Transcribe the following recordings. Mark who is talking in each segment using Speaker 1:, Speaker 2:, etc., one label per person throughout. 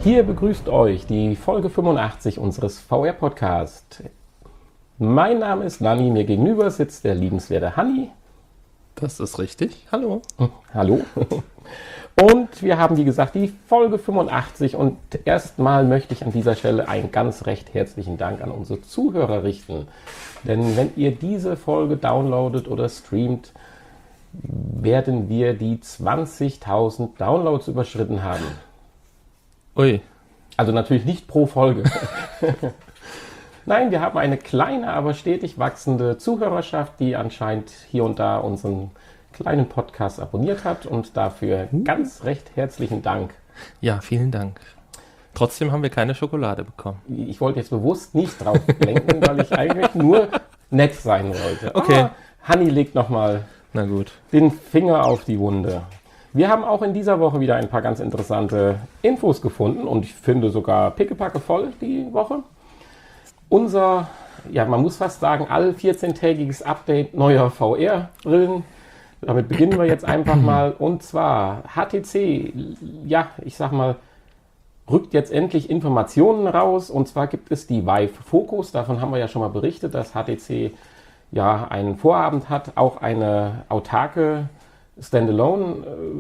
Speaker 1: Hier begrüßt euch die Folge 85 unseres VR-Podcasts. Mein Name ist Nanni, mir gegenüber sitzt der liebenswerte Hanni.
Speaker 2: Das ist richtig. Hallo.
Speaker 1: Hallo. Und wir haben, wie gesagt, die Folge 85 und erstmal möchte ich an dieser Stelle einen ganz recht herzlichen Dank an unsere Zuhörer richten. Denn wenn ihr diese Folge downloadet oder streamt, werden wir die 20.000 Downloads überschritten haben.
Speaker 2: Ui.
Speaker 1: Also natürlich nicht pro Folge. Nein, wir haben eine kleine, aber stetig wachsende Zuhörerschaft, die anscheinend hier und da unseren kleinen Podcast abonniert hat und dafür ganz recht herzlichen Dank.
Speaker 2: Ja, vielen Dank. Trotzdem haben wir keine Schokolade bekommen.
Speaker 1: Ich wollte jetzt bewusst nicht drauf lenken, weil ich eigentlich nur nett sein wollte.
Speaker 2: Okay.
Speaker 1: Hanni legt nochmal den Finger auf die Wunde. Wir haben auch in dieser Woche wieder ein paar ganz interessante Infos gefunden und ich finde sogar pickepacke voll die Woche. Unser, ja, man muss fast sagen, all 14-tägiges Update neuer VR-Brillen. Damit beginnen wir jetzt einfach mal. Und zwar HTC, ja, ich sag mal, rückt jetzt endlich Informationen raus. Und zwar gibt es die Vive Focus. Davon haben wir ja schon mal berichtet, dass HTC ja einen Vorabend hat, auch eine autarke Standalone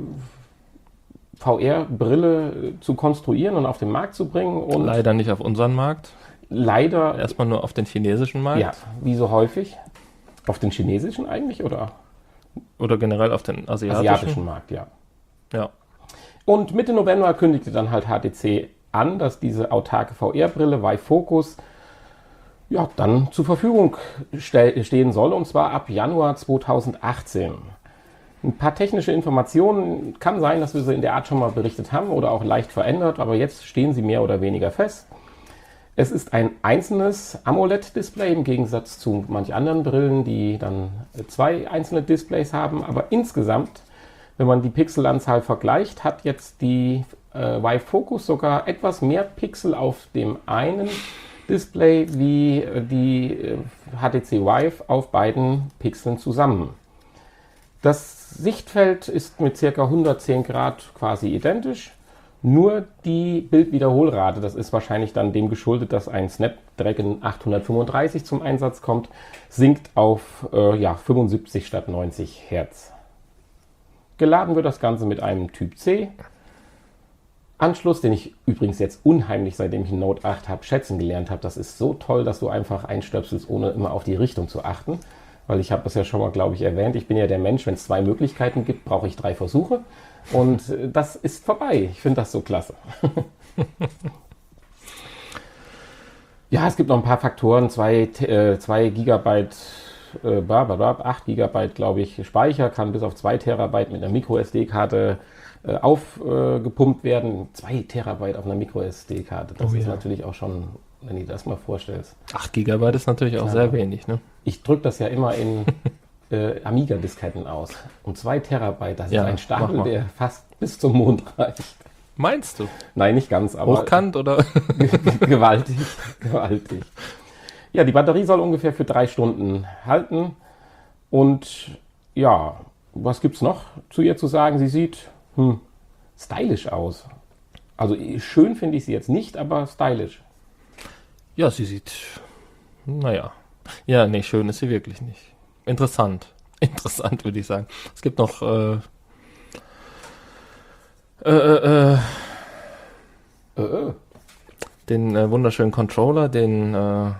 Speaker 1: VR-Brille zu konstruieren und auf den Markt zu bringen. Und
Speaker 2: leider nicht auf unseren Markt.
Speaker 1: Leider.
Speaker 2: Erstmal nur auf den chinesischen Markt.
Speaker 1: Ja, wie so häufig. Auf den chinesischen eigentlich, oder?
Speaker 2: Oder generell auf den asiatischen
Speaker 1: Markt, ja.
Speaker 2: Ja.
Speaker 1: Und Mitte November kündigte dann halt HTC an, dass diese autarke VR-Brille Vive Focus ja, dann zur Verfügung stehen soll, und zwar ab Januar 2018. Ein paar technische Informationen, kann sein, dass wir sie in der Art schon mal berichtet haben oder auch leicht verändert, aber jetzt stehen sie mehr oder weniger fest. Es ist ein einzelnes AMOLED-Display im Gegensatz zu manch anderen Brillen, die dann zwei einzelne Displays haben. Aber insgesamt, wenn man die Pixelanzahl vergleicht, hat jetzt die Vive Focus sogar etwas mehr Pixel auf dem einen Display wie die HTC Vive auf beiden Pixeln zusammen. Das Sichtfeld ist mit ca. 110 Grad quasi identisch. Nur die Bildwiederholrate, das ist wahrscheinlich dann dem geschuldet, dass ein Snapdragon 835 zum Einsatz kommt, sinkt auf 75 statt 90 Hertz. Geladen wird das Ganze mit einem Typ C Anschluss, den ich übrigens jetzt unheimlich, seitdem ich einen Note 8 habe, schätzen gelernt habe. Das ist so toll, dass du einfach einstöpselst, ohne immer auf die Richtung zu achten. Weil ich habe das ja schon mal, glaube ich, erwähnt. Ich bin ja der Mensch, wenn es 2 Möglichkeiten gibt, brauche ich 3 Versuche. Und das ist vorbei. Ich finde das so klasse. Ja, es gibt noch ein paar Faktoren. 2 GB, 8 GB, glaube ich, Speicher, kann bis auf 2 Terabyte mit einer Micro-SD-Karte aufgepumpt werden. 2 Terabyte auf einer Micro-SD-Karte. Das ist natürlich auch schon, wenn du dir das mal vorstellst.
Speaker 2: 8 GB ist natürlich auch sehr wenig, ne?
Speaker 1: Ich drücke das ja immer in Amiga-Disketten aus. Und 2 Terabyte, das ist ein Stapel, der fast bis zum Mond reicht.
Speaker 2: Meinst du?
Speaker 1: Nein, nicht ganz, aber
Speaker 2: hochkant oder?
Speaker 1: gewaltig. Ja, die Batterie soll ungefähr für 3 Stunden halten. Und ja, was gibt's noch zu ihr zu sagen? Sie sieht stylisch aus. Also schön finde ich sie jetzt nicht, aber stylisch.
Speaker 2: Ja, sie sieht, naja. Ja, nee, schön ist sie wirklich nicht. Interessant. Interessant, würde ich sagen. Es gibt noch den wunderschönen Controller, der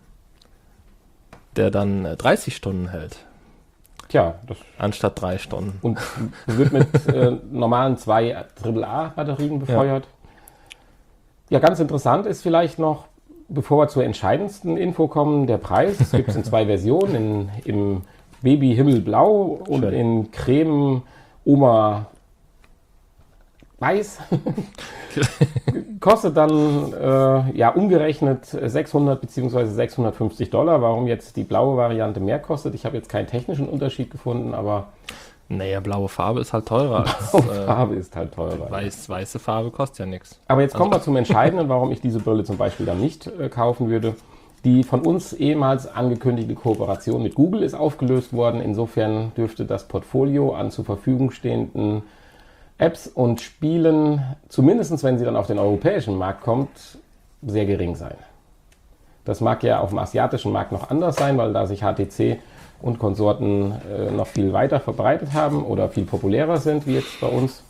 Speaker 2: dann 30 Stunden hält.
Speaker 1: Tja, das
Speaker 2: anstatt 3 Stunden.
Speaker 1: Und wird mit normalen 2 AAA-Batterien befeuert. Ja, ganz interessant ist vielleicht noch, bevor wir zur entscheidendsten Info kommen, der Preis. Es gibt es in 2 Versionen, im Baby Himmelblau und in Creme Oma Weiß. Kostet dann umgerechnet 600 bzw. 650 $. Warum jetzt die blaue Variante mehr kostet? Ich habe jetzt keinen technischen Unterschied gefunden, aber...
Speaker 2: Naja, blaue Farbe ist halt teurer.
Speaker 1: Farbe ist halt teurer.
Speaker 2: Weiße Farbe kostet ja nichts.
Speaker 1: Aber jetzt kommen wir zum Entscheidenden, warum ich diese Brille zum Beispiel dann nicht kaufen würde. Die von uns ehemals angekündigte Kooperation mit Google ist aufgelöst worden. Insofern dürfte das Portfolio an zur Verfügung stehenden Apps und Spielen, zumindest wenn sie dann auf den europäischen Markt kommt, sehr gering sein. Das mag ja auf dem asiatischen Markt noch anders sein, weil da sich HTC und Konsorten noch viel weiter verbreitet haben oder viel populärer sind, wie jetzt bei uns.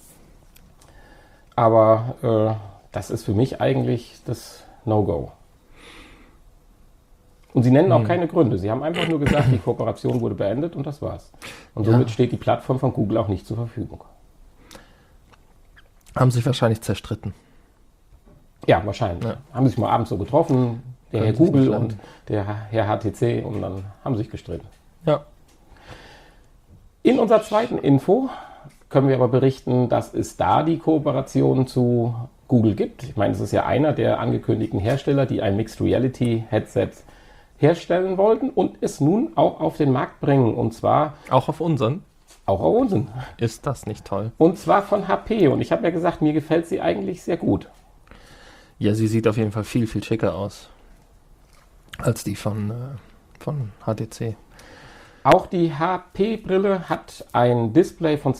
Speaker 1: Aber das ist für mich eigentlich das No-Go. Und sie nennen auch keine Gründe. Sie haben einfach nur gesagt, die Kooperation wurde beendet und das war's. Und somit steht die Plattform von Google auch nicht zur Verfügung.
Speaker 2: Haben sich wahrscheinlich zerstritten.
Speaker 1: Ja, wahrscheinlich. Ja. Haben sich mal abends so getroffen, der Herr Google und der Herr HTC, und dann haben sie sich gestritten.
Speaker 2: Ja.
Speaker 1: In unserer zweiten Info können wir aber berichten, dass es da die Kooperation zu Google gibt. Ich meine, es ist ja einer der angekündigten Hersteller, die ein Mixed Reality Headset herstellen wollten und es nun auch auf den Markt bringen. Und zwar...
Speaker 2: Auch auf unseren?
Speaker 1: Auch auf unseren.
Speaker 2: Ist das nicht toll?
Speaker 1: Und zwar von HP. Und ich habe ja gesagt, mir gefällt sie eigentlich sehr gut.
Speaker 2: Ja, sie sieht auf jeden Fall viel, viel schicker aus als die von HTC.
Speaker 1: Auch die HP-Brille hat ein Display von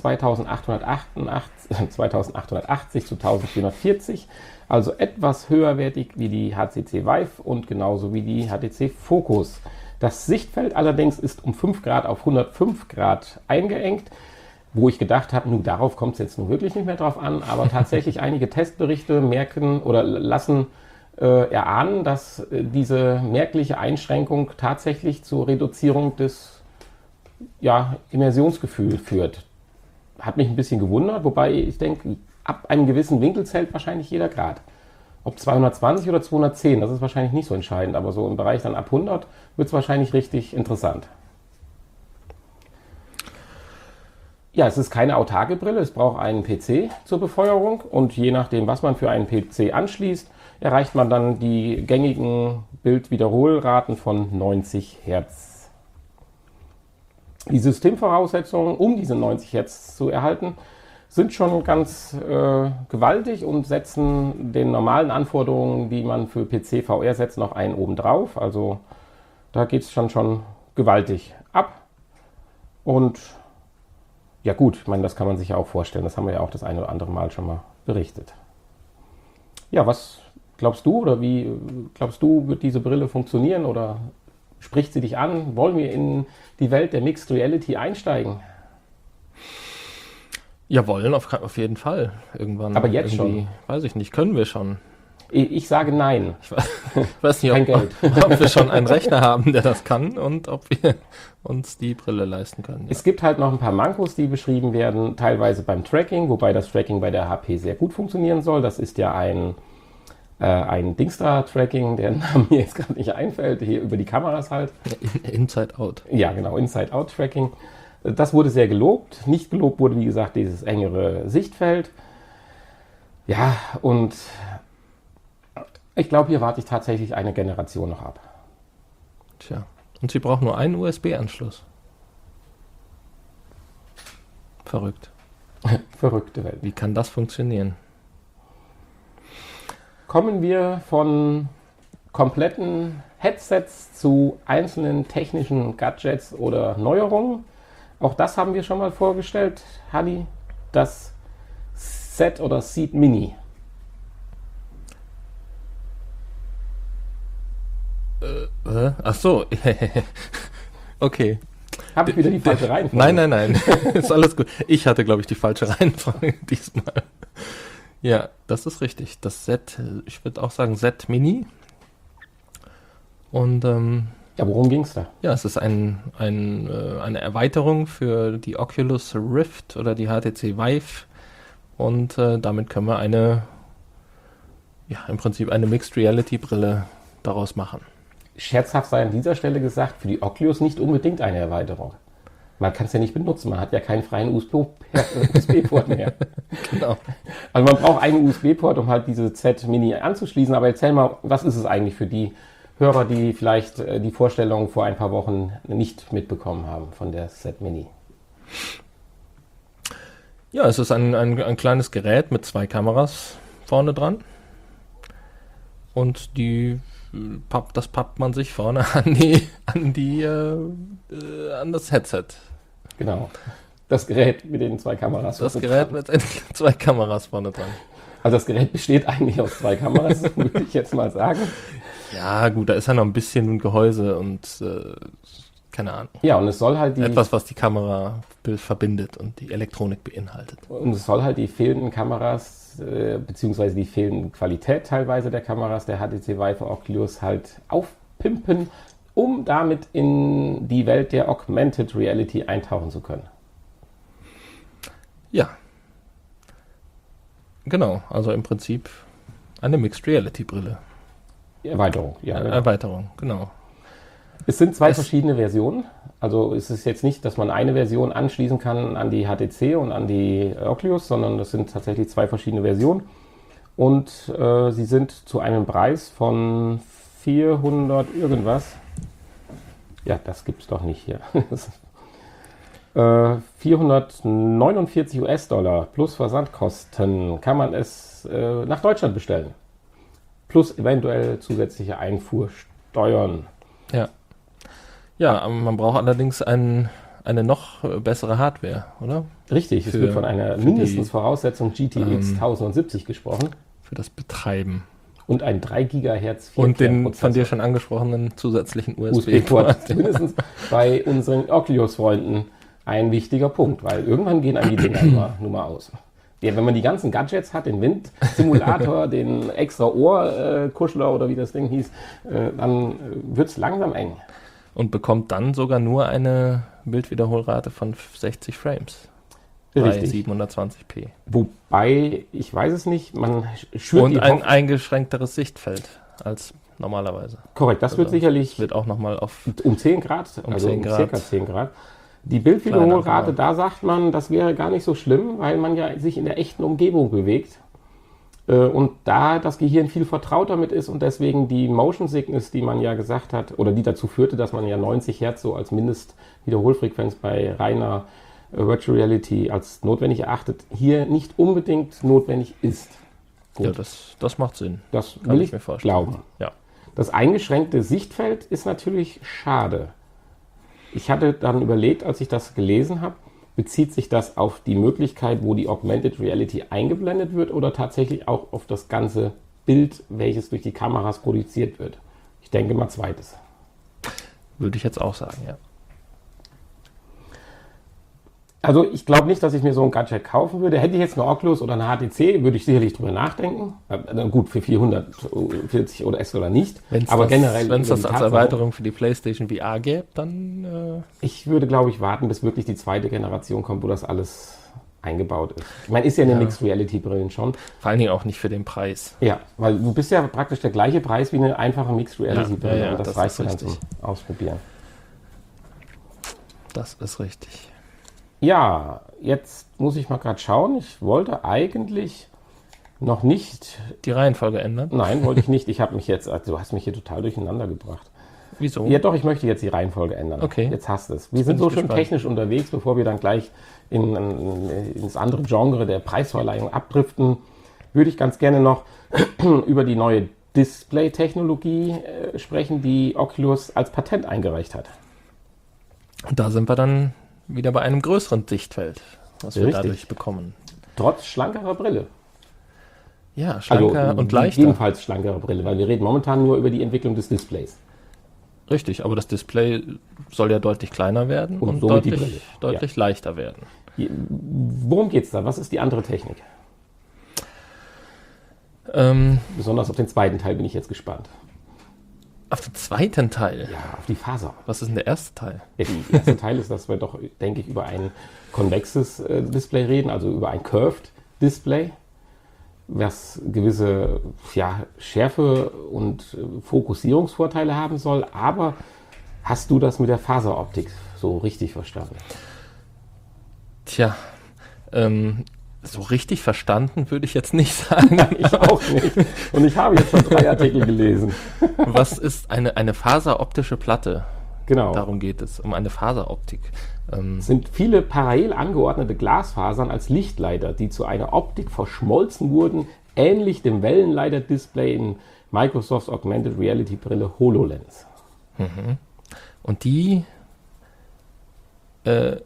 Speaker 1: 2880 zu 1440, also etwas höherwertig wie die HTC Vive und genauso wie die HTC Focus. Das Sichtfeld allerdings ist um 5 Grad auf 105 Grad eingeengt, wo ich gedacht habe, nun darauf kommt es jetzt nun wirklich nicht mehr drauf an, aber tatsächlich einige Testberichte merken oder lassen erahnen, dass diese merkliche Einschränkung tatsächlich zur Reduzierung des Immersionsgefühl führt. Hat mich ein bisschen gewundert, wobei ich denke, ab einem gewissen Winkel zählt wahrscheinlich jeder Grad. Ob 220 oder 210, das ist wahrscheinlich nicht so entscheidend, aber so im Bereich dann ab 100 wird es wahrscheinlich richtig interessant. Ja, es ist keine autarke Brille, es braucht einen PC zur Befeuerung und je nachdem, was man für einen PC anschließt, erreicht man dann die gängigen Bildwiederholraten von 90 Hertz. Die Systemvoraussetzungen, um diese 90 Hertz zu erhalten, sind schon ganz gewaltig und setzen den normalen Anforderungen, die man für PC VR setzt, noch einen obendrauf. Also da geht es schon gewaltig ab. Und ja gut, ich meine, das kann man sich ja auch vorstellen. Das haben wir ja auch das eine oder andere Mal schon mal berichtet. Ja, was glaubst du oder wie glaubst du, wird diese Brille funktionieren oder spricht sie dich an? Wollen wir in die Welt der Mixed Reality einsteigen?
Speaker 2: Ja, wollen auf jeden Fall. Irgendwann.
Speaker 1: Aber jetzt schon?
Speaker 2: Weiß ich nicht, können wir schon.
Speaker 1: Ich sage nein.
Speaker 2: Ich weiß nicht, ob wir schon einen Rechner haben, der das kann und ob wir uns die Brille leisten können. Ja.
Speaker 1: Es gibt halt noch ein paar Mankos, die beschrieben werden, teilweise beim Tracking, wobei das Tracking bei der HP sehr gut funktionieren soll. Das ist ja ein Dingstar-Tracking, der Name mir jetzt gerade nicht einfällt, hier über die Kameras halt.
Speaker 2: Inside-Out.
Speaker 1: Ja, genau, Inside-Out-Tracking. Das wurde sehr gelobt. Nicht gelobt wurde, wie gesagt, dieses engere Sichtfeld. Ja, und ich glaube, hier warte ich tatsächlich eine Generation noch ab.
Speaker 2: Tja, und sie braucht nur einen USB-Anschluss. Verrückt.
Speaker 1: Verrückte Welt.
Speaker 2: Wie kann das funktionieren?
Speaker 1: Kommen wir von kompletten Headsets zu einzelnen technischen Gadgets oder Neuerungen. Auch das haben wir schon mal vorgestellt, Hanni, das Set oder Seat Mini.
Speaker 2: Ach so. Okay.
Speaker 1: Habe ich wieder die falsche Reihenfolge?
Speaker 2: Nein. Ist alles gut. Ich hatte, glaube ich, die falsche Reihenfolge diesmal. Ja, das ist richtig. Das Set, ich würde auch sagen Set Mini. Und
Speaker 1: ja, worum ging es da?
Speaker 2: Ja, es ist eine Erweiterung für die Oculus Rift oder die HTC Vive. Und damit können wir im Prinzip eine Mixed Reality Brille daraus machen.
Speaker 1: Scherzhaft sei an dieser Stelle gesagt, für die Oculus nicht unbedingt eine Erweiterung. Man kann es ja nicht benutzen, man hat ja keinen freien USB-Port mehr.
Speaker 2: Genau.
Speaker 1: Also man braucht einen USB-Port, um halt diese Z-Mini anzuschließen. Aber erzähl mal, was ist es eigentlich für die Hörer, die vielleicht die Vorstellung vor ein paar Wochen nicht mitbekommen haben von der Z-Mini?
Speaker 2: Ja, es ist ein kleines Gerät mit 2 Kameras vorne dran. Und das pappt man sich vorne an das Headset.
Speaker 1: Genau. Das Gerät mit den 2 Kameras.
Speaker 2: Das Gerät mit 2 Kameras vorne dran.
Speaker 1: Also das Gerät besteht eigentlich aus 2 Kameras, würde ich jetzt mal sagen.
Speaker 2: Ja, gut, da ist ja noch ein bisschen ein Gehäuse und keine Ahnung.
Speaker 1: Ja, und es soll halt
Speaker 2: etwas, was die Kamera verbindet und die Elektronik beinhaltet.
Speaker 1: Und es soll halt die fehlenden Kameras, beziehungsweise die fehlende Qualität teilweise der Kameras der HTC Vive und Oculus halt aufpimpen, um damit in die Welt der Augmented Reality eintauchen zu können.
Speaker 2: Ja. Genau, also im Prinzip eine Mixed Reality Brille.
Speaker 1: Erweiterung, ja. Genau.
Speaker 2: Erweiterung, genau.
Speaker 1: Es sind 2 verschiedene Versionen. Also es ist jetzt nicht, dass man eine Version anschließen kann an die HTC und an die Oculus, sondern das sind tatsächlich 2 verschiedene Versionen. Und sie sind zu einem Preis von 400 irgendwas. Ja, das gibt's doch nicht hier. 449 US-Dollar plus Versandkosten kann man es nach Deutschland bestellen. Plus eventuell zusätzliche Einfuhrsteuern.
Speaker 2: Ja. Ja, man braucht allerdings eine noch bessere Hardware, oder?
Speaker 1: Richtig, es wird von einer mindestens Voraussetzung GTX 1070 gesprochen.
Speaker 2: Für das Betreiben.
Speaker 1: Und ein 3 GHz 4
Speaker 2: Und den von dir schon angesprochenen zusätzlichen
Speaker 1: USB-Port. Mindestens bei unseren Oculus-Freunden ein wichtiger Punkt, weil irgendwann gehen einem die Dinger nur mal aus. Ja, wenn man die ganzen Gadgets hat, den Windsimulator, den extra Ohrkuschler oder wie das Ding hieß, dann wird es langsam eng.
Speaker 2: Und bekommt dann sogar nur eine Bildwiederholrate von 60 Frames.
Speaker 1: Richtig.
Speaker 2: Bei 720p.
Speaker 1: Wobei, ich weiß es nicht, man schürt
Speaker 2: und ein eingeschränkteres Sichtfeld als normalerweise.
Speaker 1: Korrekt, das wird sicherlich
Speaker 2: wird auch nochmal auf
Speaker 1: um 10 Grad, also um circa 10 Grad. Die Bildwiederholrate, da sagt man, das wäre gar nicht so schlimm, weil man ja sich in der echten Umgebung bewegt. Und da das Gehirn viel vertraut damit ist und deswegen die Motion Sickness, die man ja gesagt hat, oder die dazu führte, dass man ja 90 Hertz so als Mindestwiederholfrequenz bei reiner Virtual Reality als notwendig erachtet, hier nicht unbedingt notwendig ist.
Speaker 2: Gut. Ja, das macht Sinn.
Speaker 1: Das will ich mir glauben.
Speaker 2: Ja.
Speaker 1: Das eingeschränkte Sichtfeld ist natürlich schade. Ich hatte dann überlegt, als ich das gelesen habe, bezieht sich das auf die Möglichkeit, wo die Augmented Reality eingeblendet wird oder tatsächlich auch auf das ganze Bild, welches durch die Kameras produziert wird? Ich denke mal zweites.
Speaker 2: Würde ich jetzt auch sagen, ja.
Speaker 1: Also ich glaube nicht, dass ich mir so ein Gadget kaufen würde. Hätte ich jetzt eine Oculus oder eine HTC, würde ich sicherlich drüber nachdenken. Gut, für 440 US-Dollar nicht. Aber generell,
Speaker 2: wenn es das als Erweiterung für die PlayStation VR gäbe, dann...
Speaker 1: Ich würde, glaube ich, warten, bis wirklich die 2. Generation kommt, wo das alles eingebaut ist. Ich meine, ist ja eine Mixed Reality Brillen schon.
Speaker 2: Vor allen Dingen auch nicht für den Preis.
Speaker 1: Ja, weil du bist ja praktisch der gleiche Preis wie eine einfache Mixed Reality Brille.
Speaker 2: Ja,
Speaker 1: und das reicht dann zum Ausprobieren.
Speaker 2: Das ist richtig.
Speaker 1: Ja, jetzt muss ich mal gerade schauen. Ich wollte eigentlich noch nicht...
Speaker 2: Die Reihenfolge ändern?
Speaker 1: Nein, wollte ich nicht. Ich habe mich jetzt... Also, du hast mich hier total durcheinander gebracht.
Speaker 2: Wieso?
Speaker 1: Ja doch, ich möchte jetzt die Reihenfolge ändern.
Speaker 2: Okay.
Speaker 1: Jetzt hast du es. Wir sind so schön technisch unterwegs, bevor wir dann gleich ins andere Genre der Preisverleihung abdriften, würde ich ganz gerne noch über die neue Display-Technologie sprechen, die Oculus als Patent eingereicht hat.
Speaker 2: Und da sind wir dann wieder bei einem größeren Sichtfeld, was wir dadurch bekommen.
Speaker 1: Trotz schlankerer Brille.
Speaker 2: Ja, schlanker und leichter.
Speaker 1: Ebenfalls schlankere Brille, weil wir reden momentan nur über die Entwicklung des Displays.
Speaker 2: Richtig, aber das Display soll ja deutlich kleiner werden und deutlich leichter werden.
Speaker 1: Worum geht es da? Was ist die andere Technik? Besonders auf den zweiten Teil bin ich jetzt gespannt.
Speaker 2: Auf den zweiten Teil?
Speaker 1: Ja, auf die Faser.
Speaker 2: Was ist denn der erste Teil?
Speaker 1: Ja, der erste Teil ist, dass wir doch, denke ich, über ein konvexes Display reden, also über ein Curved Display, was gewisse Schärfe und Fokussierungsvorteile haben soll. Aber hast du das mit der Faseroptik so richtig verstanden?
Speaker 2: Tja, so richtig verstanden würde ich jetzt nicht sagen.
Speaker 1: Ich auch nicht. Und ich habe jetzt schon 3 Artikel gelesen.
Speaker 2: Was ist eine faseroptische Platte?
Speaker 1: Genau.
Speaker 2: Darum geht es, um eine Faseroptik.
Speaker 1: Es sind viele parallel angeordnete Glasfasern als Lichtleiter, die zu einer Optik verschmolzen wurden, ähnlich dem Wellenleiter-Display in Microsofts Augmented Reality Brille HoloLens.
Speaker 2: Und die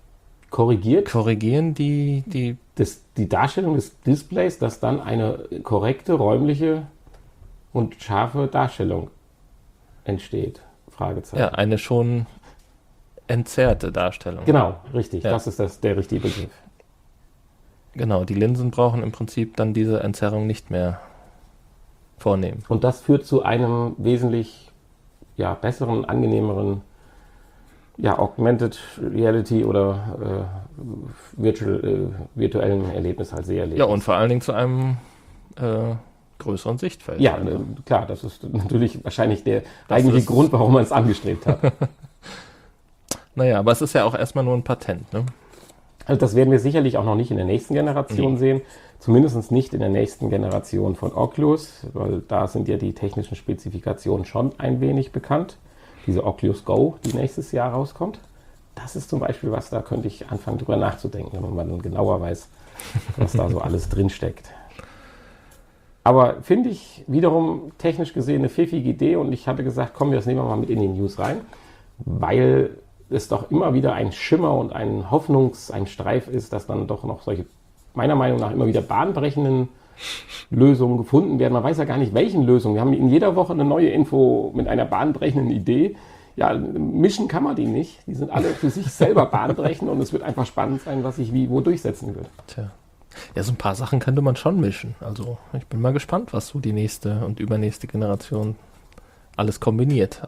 Speaker 2: korrigieren die
Speaker 1: die Darstellung des Displays, dass dann eine korrekte, räumliche und scharfe Darstellung entsteht. Fragezeichen.
Speaker 2: ja, eine schon entzerrte Darstellung.
Speaker 1: Genau, richtig.
Speaker 2: Ja.
Speaker 1: Das ist der richtige Begriff.
Speaker 2: Genau, die Linsen brauchen im Prinzip dann diese Entzerrung nicht mehr vornehmen.
Speaker 1: Und das führt zu einem wesentlich besseren, angenehmeren Augmented Reality oder virtuellen Erlebnis, halt Seherlebnis.
Speaker 2: Ja, und vor allen Dingen zu einem größeren Sichtfeld.
Speaker 1: Ja, klar, das ist natürlich wahrscheinlich der eigentliche Grund, warum man es angestrebt hat.
Speaker 2: Naja, aber es ist ja auch erstmal nur ein Patent, ne?
Speaker 1: Also das werden wir sicherlich auch noch nicht in der nächsten Generation sehen. Zumindest nicht in der nächsten Generation von Oculus, weil da sind ja die technischen Spezifikationen schon ein wenig bekannt. Diese Oculus Go, die nächstes Jahr rauskommt. Das ist zum Beispiel was, da könnte ich anfangen drüber nachzudenken, wenn man dann genauer weiß, was da so alles drinsteckt. Aber finde ich wiederum technisch gesehen eine pfiffige Idee und ich hatte gesagt, komm, das nehmen wir mal mit in die News rein, weil es doch immer wieder ein Schimmer und ein ein Streif ist, dass dann doch noch solche, meiner Meinung nach, immer wieder bahnbrechenden Lösungen gefunden werden. Man weiß ja gar nicht, welchen Lösungen. Wir haben in jeder Woche eine neue Info mit einer bahnbrechenden Idee. Ja, mischen kann man die nicht. Die sind alle für sich selber bahnbrechend und es wird einfach spannend sein, was sich wo durchsetzen wird.
Speaker 2: Tja. Ja, so ein paar Sachen könnte man schon mischen. Also ich bin mal gespannt, was so die nächste und übernächste Generation alles kombiniert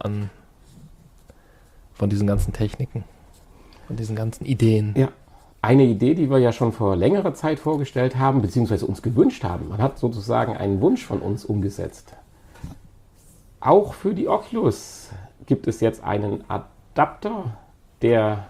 Speaker 2: von diesen ganzen Techniken, von diesen ganzen Ideen.
Speaker 1: Ja, eine Idee, die wir ja schon vor längerer Zeit vorgestellt haben, beziehungsweise uns gewünscht haben. Man hat sozusagen einen Wunsch von uns umgesetzt. Auch für die Oculus gibt es jetzt einen Adapter, der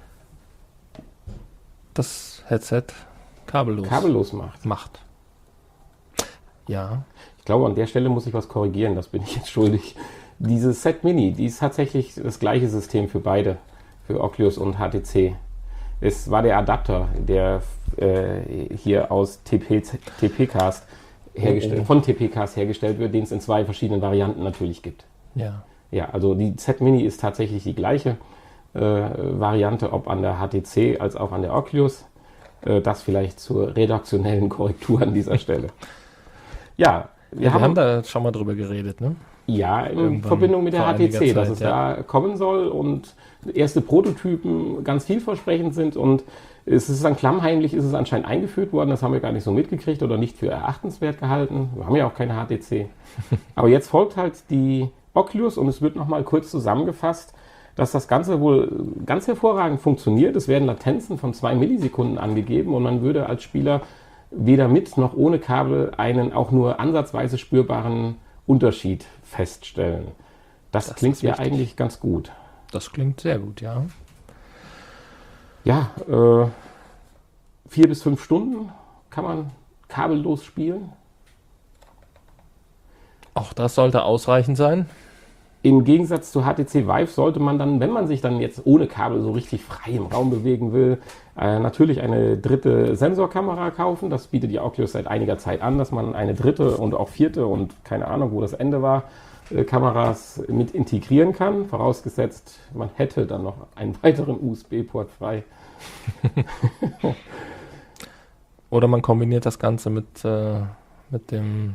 Speaker 2: das Headset kabellos macht. Ja.
Speaker 1: Ich glaube, an der Stelle muss ich was korrigieren, das bin ich jetzt schuldig. Diese Set Mini, die ist tatsächlich das gleiche System für beide, für Oculus und HTC. Es war der Adapter, der hier aus TP-Cast von TP-Cast hergestellt wird, den es in 2 verschiedenen Varianten natürlich gibt.
Speaker 2: Ja.
Speaker 1: Ja, also die Set Mini ist tatsächlich die gleiche Variante, ob an der HTC als auch an der Oculus. Das vielleicht zur redaktionellen Korrektur an dieser Stelle. Ja,
Speaker 2: wir haben da schon mal drüber geredet, ne?
Speaker 1: Ja, in Verbindung mit der HTC, dass es da kommen soll und erste Prototypen ganz vielversprechend sind und es ist dann klammheimlich, ist es anscheinend eingeführt worden, das haben wir gar nicht so mitgekriegt oder nicht für erachtenswert gehalten. Wir haben ja auch keine HTC. Aber jetzt folgt halt die Oculus und es wird nochmal kurz zusammengefasst, dass das Ganze wohl ganz hervorragend funktioniert. Es werden Latenzen von 2 Millisekunden angegeben und man würde als Spieler weder mit noch ohne Kabel einen auch nur ansatzweise spürbaren Unterschied feststellen. Das klingt ja eigentlich ganz gut.
Speaker 2: Das klingt sehr gut, ja.
Speaker 1: Ja, 4 bis 5 Stunden kann man kabellos spielen.
Speaker 2: Auch das sollte ausreichend sein.
Speaker 1: Im Gegensatz zu HTC Vive sollte man dann, wenn man sich dann jetzt ohne Kabel so richtig frei im Raum bewegen will, natürlich eine dritte Sensorkamera kaufen. Das bietet die Oculus seit einiger Zeit an, dass man eine dritte und auch vierte und keine Ahnung, wo das Ende war, Kameras mit integrieren kann. Vorausgesetzt, man hätte dann noch einen weiteren USB-Port frei.
Speaker 2: Oder man kombiniert das Ganze mit dem...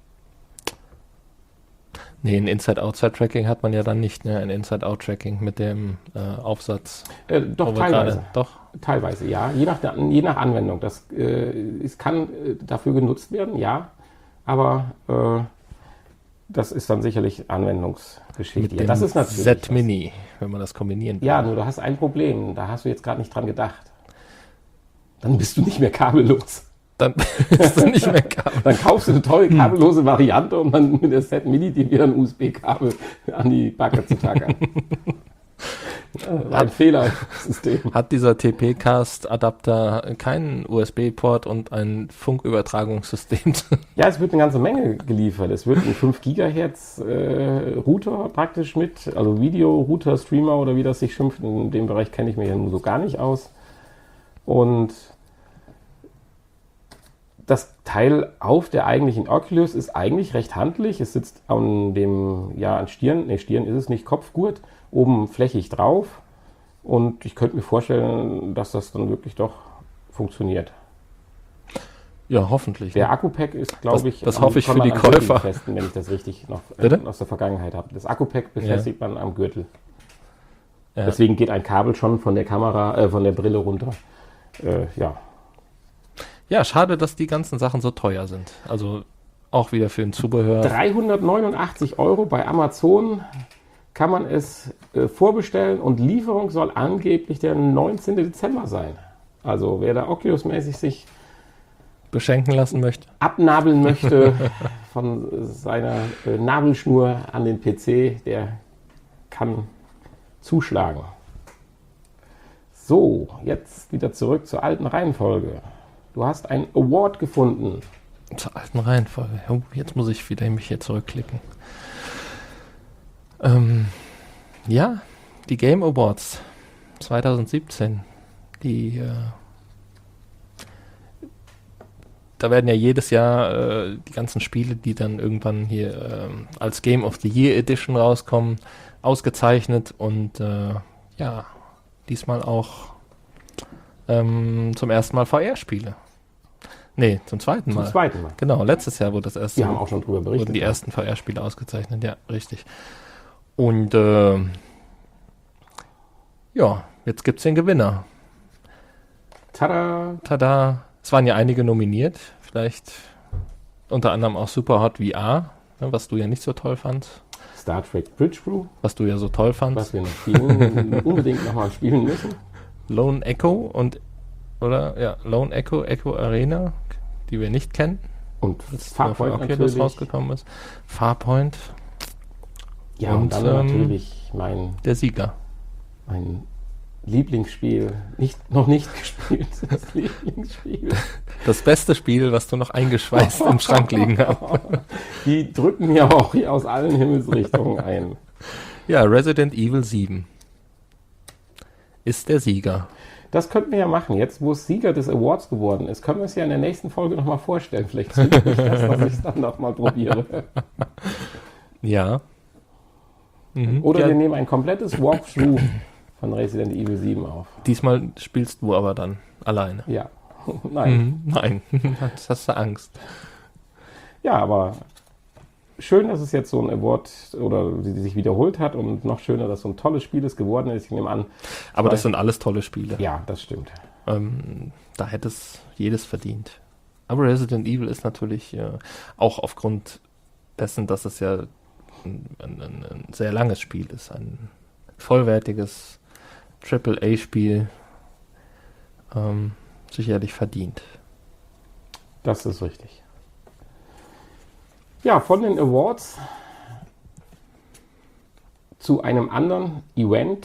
Speaker 2: Nee, ein Inside-Outside-Tracking hat man ja dann nicht, ne? Ein Inside-Out-Tracking mit dem Aufsatz.
Speaker 1: Doch, teilweise. Teilweise, ja. Je nach Anwendung. Es kann dafür genutzt werden, ja. Aber das ist dann sicherlich Anwendungsgeschichte.
Speaker 2: Mit dem
Speaker 1: das ist natürlich
Speaker 2: Z Mini, wenn man das kombinieren will.
Speaker 1: Ja, nur du hast ein Problem. Da hast du jetzt gerade nicht dran gedacht. Dann bist du nicht mehr kabellos.
Speaker 2: Dann ist es nicht mehr kabellos.
Speaker 1: Dann kaufst du eine tolle kabellose Variante und dann mit der Set Mini dir wieder ein USB-Kabel an die Backe zu tackern. Ein Fehler im System.
Speaker 2: Hat dieser TP-Cast-Adapter keinen USB-Port und ein Funkübertragungssystem?
Speaker 1: Ja, es wird eine ganze Menge geliefert. Es wird ein 5 GHz Router praktisch mit, also Video-Router, Streamer oder wie das sich schimpft. In dem Bereich kenne ich mich ja nun so gar nicht aus. Und das Teil auf der eigentlichen Oculus ist eigentlich recht handlich. Es sitzt an Stirn ist es nicht, Kopfgurt, oben flächig drauf. Und ich könnte mir vorstellen, dass das dann wirklich doch funktioniert.
Speaker 2: Ja, hoffentlich.
Speaker 1: Der Akku-Pack ist, glaube ich,
Speaker 2: das hoffe ich für die
Speaker 1: Gürtel
Speaker 2: Käufer.
Speaker 1: befestigen, wenn ich das richtig noch
Speaker 2: Bitte?
Speaker 1: aus der Vergangenheit habe. Das Akku-Pack befestigt man am Gürtel.
Speaker 2: Ja.
Speaker 1: Deswegen geht ein Kabel schon von der Kamera, von der Brille runter. Ja.
Speaker 2: Ja, schade, dass die ganzen Sachen so teuer sind. Also auch wieder für ein Zubehör.
Speaker 1: 389 € bei Amazon kann man es vorbestellen und Lieferung soll angeblich der 19. Dezember sein. Also wer da Oculus-mäßig sich
Speaker 2: Beschenken lassen möchte.
Speaker 1: abnabeln möchte von seiner Nabelschnur an den PC, der kann zuschlagen. So, jetzt wieder zurück zur alten Reihenfolge. Du hast einen Award gefunden.
Speaker 2: Zur alten Reihenfolge. Oh, jetzt muss ich wieder mich hier zurückklicken. Ja, die Game Awards 2017. Da werden ja jedes Jahr die ganzen Spiele, die dann irgendwann hier als Game of the Year Edition rauskommen, ausgezeichnet und ja, diesmal auch zum ersten Mal VR-Spiele. Nee, zum zweiten Mal.
Speaker 1: Zum zweiten Mal.
Speaker 2: Genau, letztes Jahr wurde das erste.
Speaker 1: Wir haben auch schon drüber berichtet.
Speaker 2: Wurden die ersten VR-Spiele ausgezeichnet, ja, richtig. Und ja, jetzt gibt's den Gewinner.
Speaker 1: Tada!
Speaker 2: Tada! Es waren ja einige nominiert, vielleicht unter anderem auch Superhot VR, ne, was du ja nicht so toll fandst.
Speaker 1: Star Trek Bridge Crew,
Speaker 2: Was du ja so toll fandst.
Speaker 1: was wir noch spielen, unbedingt nochmal spielen müssen.
Speaker 2: Lone Echo Lone Echo, Echo Arena, die wir nicht kennen.
Speaker 1: Und
Speaker 2: Das
Speaker 1: Farpoint
Speaker 2: Oculus
Speaker 1: natürlich.
Speaker 2: rausgekommen ist. Farpoint,
Speaker 1: Ja, und dann
Speaker 2: Und,
Speaker 1: natürlich mein
Speaker 2: der Sieger.
Speaker 1: Lieblingsspiel, noch nicht gespieltes Lieblingsspiel.
Speaker 2: Das beste Spiel, was du noch eingeschweißt im Schrank liegen hast.
Speaker 1: Die drücken mir auch hier aus allen Himmelsrichtungen ein.
Speaker 2: Ja, Resident Evil 7 ist der Sieger.
Speaker 1: Das könnten wir ja machen. Jetzt, wo es Sieger des Awards geworden ist, können wir es ja in der nächsten Folge nochmal vorstellen. Vielleicht zündet mich das, dass ich es dann nochmal probiere.
Speaker 2: Ja. Mhm.
Speaker 1: Oder
Speaker 2: Ja,
Speaker 1: wir nehmen ein komplettes Walkthrough von Resident Evil 7 auf.
Speaker 2: diesmal spielst du aber dann alleine.
Speaker 1: Ja, nein.
Speaker 2: Nein, das hast du Angst.
Speaker 1: Ja, aber schön, dass es jetzt so ein Award oder die sich wiederholt hat und noch schöner, dass so ein tolles Spiel es geworden ist. Ich nehme an.
Speaker 2: Aber das sind alles tolle Spiele.
Speaker 1: Ja, das stimmt.
Speaker 2: Da hätte es jedes verdient. Aber Resident Evil ist natürlich auch aufgrund dessen, dass es ja ein sehr langes Spiel ist, ein vollwertiges AAA-Spiel, sicherlich verdient.
Speaker 1: Das ist richtig. Ja, von den Awards zu einem anderen Event.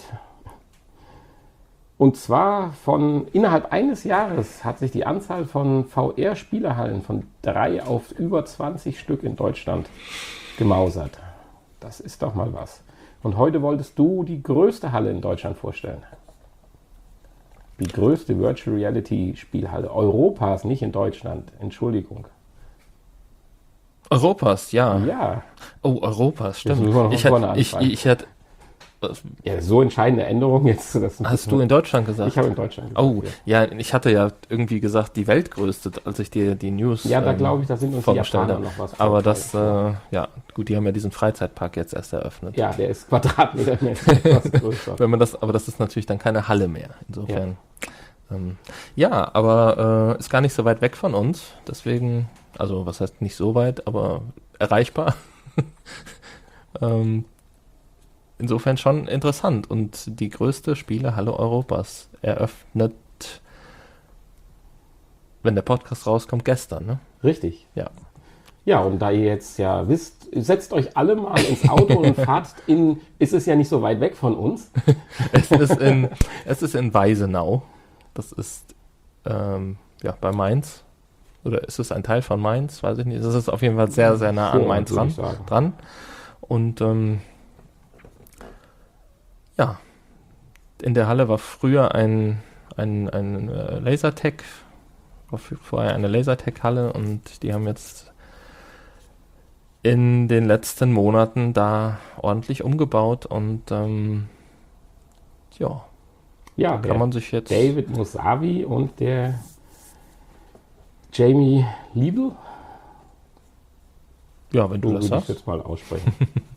Speaker 1: Und zwar innerhalb eines Jahres hat sich die Anzahl von VR-Spielerhallen von 3 auf über 20 Stück in Deutschland gemausert. Das ist doch mal was. Und heute wolltest du die größte Halle in Deutschland vorstellen. Die größte Virtual Reality Spielhalle Europas, nicht in Deutschland. Entschuldigung.
Speaker 2: Europas, ja.
Speaker 1: Ja.
Speaker 2: Oh, Europas,
Speaker 1: Jetzt
Speaker 2: stimmt.
Speaker 1: müssen wir noch von vorne anfangen.
Speaker 2: Ich hätte.
Speaker 1: Ja, so entscheidende Änderung jetzt.
Speaker 2: Hast du in Deutschland gesagt?
Speaker 1: Ich habe in Deutschland gesagt.
Speaker 2: Oh, ja, ich hatte ja irgendwie gesagt, die weltgrößte, als ich dir die News
Speaker 1: Ja, da glaube ich, da sind uns die
Speaker 2: vorgestellt
Speaker 1: Japaner
Speaker 2: habe.
Speaker 1: noch was
Speaker 2: Aber das,
Speaker 1: vorgestellt.
Speaker 2: ja, gut, die haben ja diesen Freizeitpark jetzt erst eröffnet.
Speaker 1: Ja, der ist quadratmetermäßig etwas größer.
Speaker 2: Aber das ist natürlich dann keine Halle mehr. Insofern. Ja, aber ist gar nicht so weit weg von uns. Deswegen, also was heißt nicht so weit, aber erreichbar. Insofern schon interessant. Und die größte Spielehalle Europas eröffnet, wenn der Podcast rauskommt, gestern, ne?
Speaker 1: Richtig.
Speaker 2: Ja.
Speaker 1: Ja, und da ihr jetzt ja wisst, setzt euch alle mal ins Auto und fahrt ist es ja nicht so weit weg von uns.
Speaker 2: Es ist in Weisenau. Das ist bei Mainz. Oder ist es ein Teil von Mainz? Weiß ich nicht. Es ist auf jeden Fall sehr, sehr nah an Mainz
Speaker 1: würde ich sagen.
Speaker 2: dran. Und ja, in der Halle war früher ein Lasertag, war vorher eine Lasertag-Halle und die haben jetzt in den letzten Monaten da ordentlich umgebaut und ja,
Speaker 1: Ja,
Speaker 2: Kann man sich jetzt...
Speaker 1: David Musavi und der Jamie Liebel.
Speaker 2: Ja, wenn du
Speaker 1: So
Speaker 2: das
Speaker 1: würde ich
Speaker 2: sagst.
Speaker 1: jetzt mal aussprechen.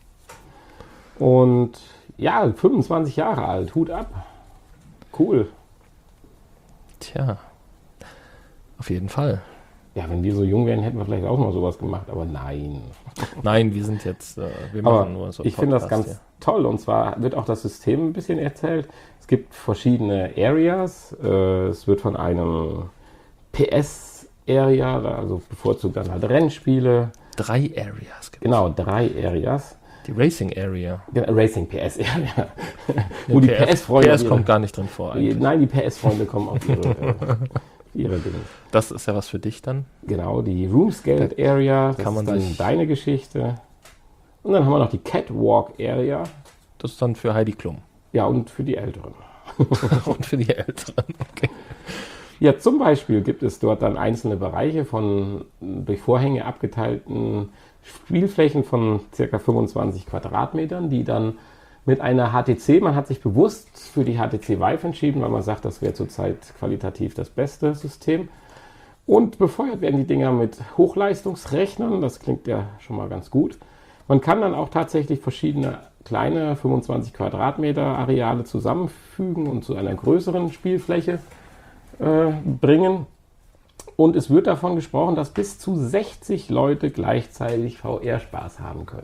Speaker 1: Und ja, 25 Jahre alt, Hut ab. Cool.
Speaker 2: Tja, auf jeden Fall.
Speaker 1: Ja, wenn wir so jung wären, hätten wir vielleicht auch mal sowas gemacht, aber nein.
Speaker 2: Nein, wir sind jetzt, wir
Speaker 1: Aber
Speaker 2: machen nur so einen
Speaker 1: ich finde das
Speaker 2: Podcast
Speaker 1: ganz toll, und zwar wird auch das System ein bisschen erzählt. Es gibt verschiedene Areas. Es wird von einem PS-Area, also bevorzugt dann halt Rennspiele.
Speaker 2: hier. 3 Areas gibt
Speaker 1: Genau, 3 Areas.
Speaker 2: Die Racing Area.
Speaker 1: Racing PS-Area. Wo die PS-Freunde...
Speaker 2: PS kommt gar nicht drin vor eigentlich.
Speaker 1: Nein, die PS-Freunde kommen auf ihre Dinge.
Speaker 2: Das ist ja was für dich dann.
Speaker 1: Genau, die Roomscale Area, das
Speaker 2: kann man
Speaker 1: ist dann
Speaker 2: sich-
Speaker 1: deine Geschichte. Und dann haben wir noch die Catwalk Area.
Speaker 2: Das ist dann für Heidi Klum.
Speaker 1: Ja, und für die Älteren.
Speaker 2: Und für die Älteren. Okay.
Speaker 1: Ja, zum Beispiel gibt es dort dann einzelne Bereiche von durch Vorhänge abgeteilten Spielflächen von ca. 25 Quadratmetern, die dann mit einer HTC, man hat sich bewusst für die HTC Vive entschieden, weil man sagt, das wäre zurzeit qualitativ das beste System. Und befeuert werden die Dinger mit Hochleistungsrechnern, das klingt ja schon mal ganz gut. Man kann dann auch tatsächlich verschiedene kleine 25 Quadratmeter Areale zusammenfügen und zu einer größeren Spielfläche bringen. Und es wird davon gesprochen, dass bis zu 60 Leute gleichzeitig VR-Spaß haben können.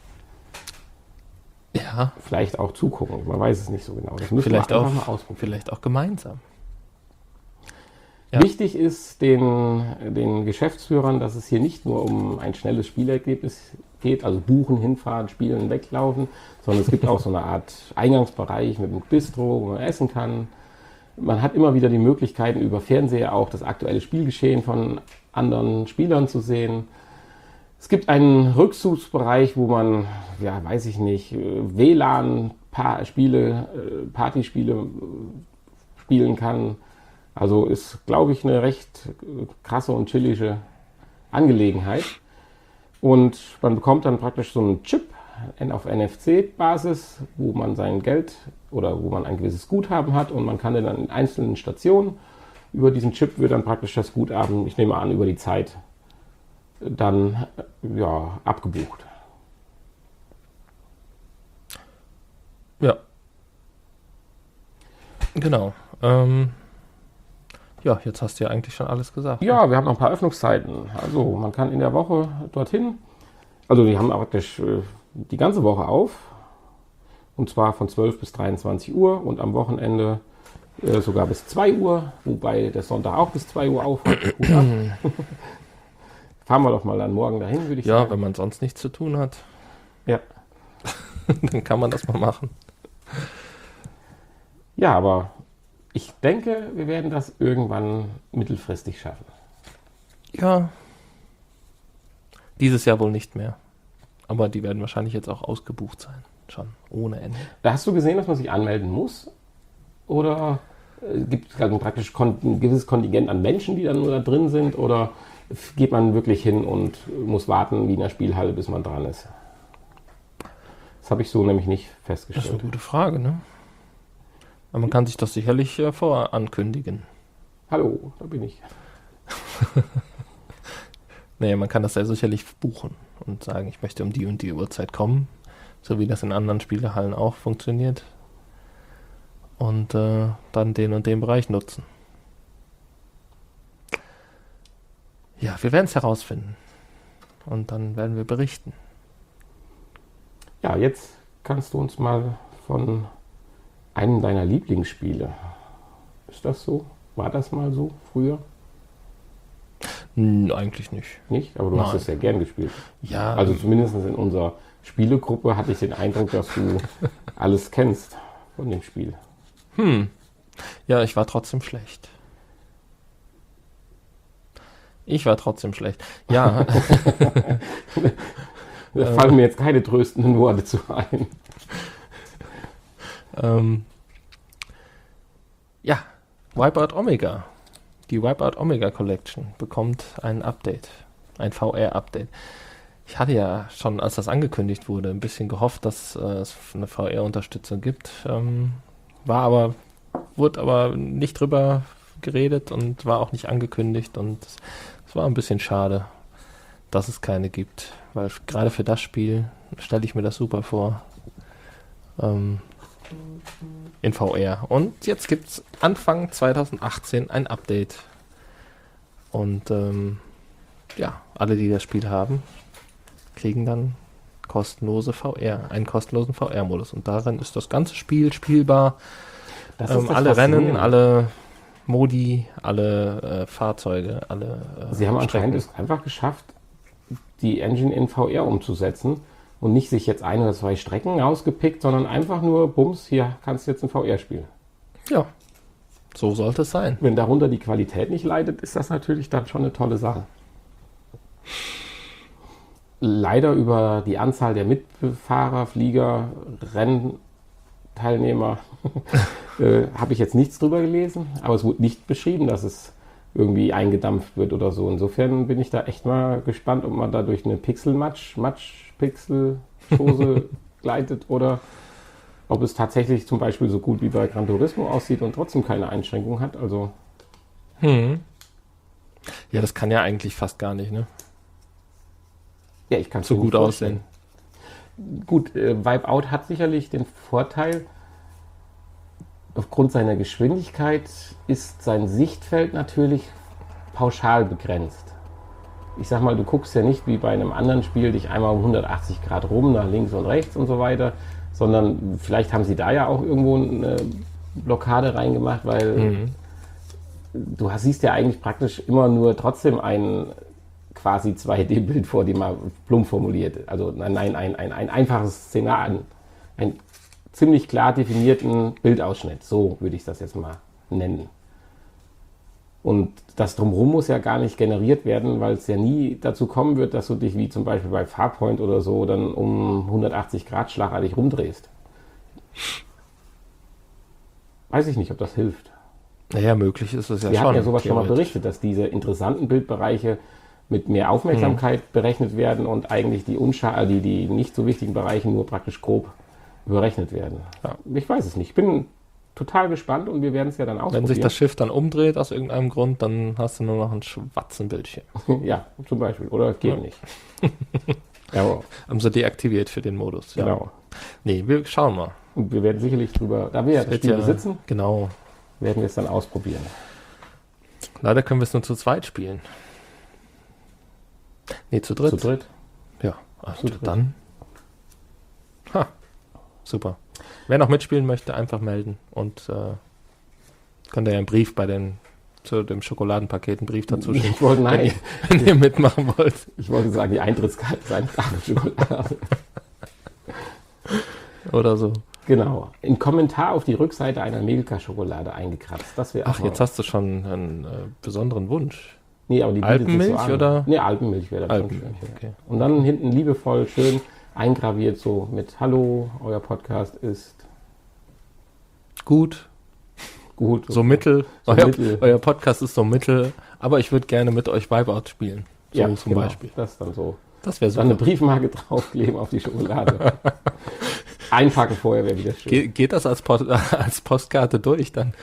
Speaker 2: Ja,
Speaker 1: Vielleicht auch zugucken, man weiß es nicht so genau. Das müssen
Speaker 2: vielleicht
Speaker 1: wir
Speaker 2: auch,
Speaker 1: einfach mal ausprobieren.
Speaker 2: vielleicht auch gemeinsam. Ja.
Speaker 1: Wichtig ist den Geschäftsführern, dass es hier nicht nur um ein schnelles Spielergebnis geht, also buchen, hinfahren, spielen, weglaufen, sondern es gibt auch so eine Art Eingangsbereich mit einem Bistro, wo man essen kann. Man hat immer wieder die Möglichkeiten, über Fernseher auch das aktuelle Spielgeschehen von anderen Spielern zu sehen. Es gibt einen Rückzugsbereich, wo man, ja, weiß ich nicht, WLAN-Spiele, Partyspiele spielen kann. Also ist, glaube ich, eine recht krasse und chillige Angelegenheit. Und man bekommt dann praktisch so einen Chip auf NFC-Basis, wo man sein Geld oder wo man ein gewisses Guthaben hat, und man kann dann in einzelnen Stationen, über diesen Chip wird dann praktisch das Guthaben, ich nehme an, über die Zeit dann ja, abgebucht.
Speaker 2: Ja. Genau. Ja, jetzt hast du ja eigentlich schon alles gesagt.
Speaker 1: Ja, wir haben noch ein paar Öffnungszeiten. Also man kann in der Woche dorthin, also die haben praktisch die ganze Woche auf, und zwar von 12 bis 23 Uhr und am Wochenende sogar bis 2 Uhr, wobei der Sonntag auch bis 2 Uhr auf hat. Gut ab. Fahren wir doch mal dann morgen dahin, würde ich
Speaker 2: Ja,
Speaker 1: sagen.
Speaker 2: wenn man sonst nichts zu tun hat,
Speaker 1: Ja.
Speaker 2: dann kann man das mal machen.
Speaker 1: Ja, aber ich denke, wir werden das irgendwann mittelfristig schaffen.
Speaker 2: Ja. Dieses Jahr wohl nicht mehr. Aber die werden wahrscheinlich jetzt auch ausgebucht sein. Schon ohne Ende.
Speaker 1: Da hast du gesehen, dass man sich anmelden muss? Oder gibt es halt praktisch ein gewisses Kontingent an Menschen, die dann nur da drin sind? Oder geht man wirklich hin und muss warten wie in der Spielhalle, bis man dran ist? Das habe ich so nämlich nicht
Speaker 2: Das ist eine
Speaker 1: festgestellt.
Speaker 2: gute Frage, ne? Aber man kann sich das sicherlich vorankündigen.
Speaker 1: Hallo, da bin ich.
Speaker 2: Naja, man kann das ja sicherlich buchen und sagen, ich möchte um die und die Uhrzeit kommen. So wie das in anderen Spielehallen auch funktioniert. Und dann den und den Bereich nutzen. Ja, wir werden es herausfinden. Und dann werden wir berichten.
Speaker 1: Ja, jetzt kannst du uns mal von einem deiner Lieblingsspiele. Ist das so? War das mal so früher?
Speaker 2: Eigentlich nicht.
Speaker 1: Nicht? Aber du hast
Speaker 2: Nein.
Speaker 1: es sehr gern gespielt.
Speaker 2: Ja,
Speaker 1: Also zumindest in unserer Spielegruppe hatte ich den Eindruck, dass du alles kennst von dem Spiel.
Speaker 2: ja, ich war trotzdem schlecht. Ja,
Speaker 1: Da fallen mir jetzt keine tröstenden Worte zu ein.
Speaker 2: ja, Wipeout Omega. Die Wipeout Omega Collection bekommt ein Update, ein VR-Update. Ich hatte ja schon, als das angekündigt wurde, ein bisschen gehofft, dass es eine VR-Unterstützung gibt. War aber wurde aber nicht drüber geredet und war auch nicht angekündigt und es war ein bisschen schade, dass es keine gibt, weil gerade für das Spiel stelle ich mir das super vor. In VR. Und jetzt gibt es Anfang 2018 ein Update. Und alle, die das Spiel haben, kriegen dann einen kostenlosen VR-Modus. Und darin ist das ganze Spiel spielbar.
Speaker 1: Das ist das
Speaker 2: alle Rennen,
Speaker 1: Faszinierende.
Speaker 2: alle Modi, alle Fahrzeuge, alle
Speaker 1: Sie haben anscheinend es einfach geschafft, die Engine in VR umzusetzen und nicht sich jetzt ein oder zwei Strecken rausgepickt, sondern einfach nur, bums, hier kannst du jetzt in VR spielen.
Speaker 2: Ja, so sollte es sein.
Speaker 1: Wenn darunter die Qualität nicht leidet, ist das natürlich dann schon eine tolle Sache. Leider über die Anzahl der Mitfahrer, Flieger, Rennteilnehmer habe ich jetzt nichts drüber gelesen, aber es wurde nicht beschrieben, dass es irgendwie eingedampft wird oder so. Insofern bin ich da echt mal gespannt, ob man da durch eine Pixel-Chose gleitet oder ob es tatsächlich zum Beispiel so gut wie bei Gran Turismo aussieht und trotzdem keine Einschränkung hat. Also
Speaker 2: Ja, das kann ja eigentlich fast gar nicht, ne?
Speaker 1: ja, ich kann es
Speaker 2: So gut aussehen.
Speaker 1: Gut, Wipeout hat sicherlich den Vorteil, aufgrund seiner Geschwindigkeit ist sein Sichtfeld natürlich pauschal begrenzt. Ich sag mal, du guckst ja nicht wie bei einem anderen Spiel dich einmal um 180 Grad rum, nach links und rechts und so weiter, sondern vielleicht haben sie da ja auch irgendwo eine Blockade reingemacht, weil du siehst ja eigentlich praktisch immer nur trotzdem ein quasi 2D-Bild vor dir, mal plump formuliert. Also nein, ein einfaches Szenario, ein ziemlich klar definierten Bildausschnitt, so würde ich das jetzt mal nennen. Und das Drumherum muss ja gar nicht generiert werden, weil es ja nie dazu kommen wird, dass du dich wie zum Beispiel bei Farpoint oder so dann um 180 Grad schlagartig rumdrehst. Weiß ich nicht, ob das hilft.
Speaker 2: Naja, möglich ist es ja
Speaker 1: Wir
Speaker 2: schon.
Speaker 1: hatten ja sowas schon mal
Speaker 2: theoretisch.
Speaker 1: berichtet, dass diese interessanten Bildbereiche mit mehr Aufmerksamkeit berechnet werden und eigentlich die nicht so wichtigen Bereiche nur praktisch grob überrechnet werden.
Speaker 2: Ja.
Speaker 1: Ich weiß es nicht. Ich bin total gespannt und wir werden es ja dann ausprobieren.
Speaker 2: Wenn sich das Schiff dann umdreht aus irgendeinem Grund, dann hast du nur noch ein schwarzen Bildschirm.
Speaker 1: Ja, zum Beispiel. Oder geht nicht. Ja,
Speaker 2: Haben sie deaktiviert für den Modus. Ja.
Speaker 1: genau.
Speaker 2: Nee, wir schauen mal.
Speaker 1: Und wir werden sicherlich drüber, da wir ja das
Speaker 2: Wird
Speaker 1: Spiel besitzen,
Speaker 2: Genau.
Speaker 1: werden wir es dann ausprobieren.
Speaker 2: Leider können wir es nur zu zweit spielen. Nee, zu dritt.
Speaker 1: Zu dritt.
Speaker 2: Ja, also
Speaker 1: Zu dritt.
Speaker 2: dann. Super. Wer noch mitspielen möchte, einfach melden und könnt ihr ja einen Brief zu dem Schokoladenpaket einen Brief dazu schicken.
Speaker 1: Ich wollte, nein,
Speaker 2: Wenn ihr mitmachen wollt.
Speaker 1: ich wollte sagen, die Eintrittskarte ist einfach eine Schokolade.
Speaker 2: Oder so.
Speaker 1: Genau. Ein Kommentar auf die Rückseite einer Milka-Schokolade eingekratzt. Das wäre
Speaker 2: Ach, jetzt hast du schon einen besonderen Wunsch.
Speaker 1: Nee, aber die bietet sich
Speaker 2: Alpenmilch
Speaker 1: so an.
Speaker 2: oder?
Speaker 1: Nee, Alpenmilch wäre das schon
Speaker 2: Alpenmilch,
Speaker 1: schön.
Speaker 2: okay.
Speaker 1: Und dann hinten liebevoll schön eingraviert so mit Hallo, euer Podcast ist
Speaker 2: Gut,
Speaker 1: gut.
Speaker 2: so mittel.
Speaker 1: So mittel.
Speaker 2: Euer Podcast ist so mittel, aber ich würde gerne mit euch Wipeout spielen. So
Speaker 1: ja,
Speaker 2: zum
Speaker 1: genau.
Speaker 2: Beispiel.
Speaker 1: Das dann so.
Speaker 2: Das wäre
Speaker 1: Dann eine
Speaker 2: super.
Speaker 1: Briefmarke draufkleben auf die Schokolade. Einpacken vorher wäre wieder schön.
Speaker 2: Geht das als Postkarte durch dann?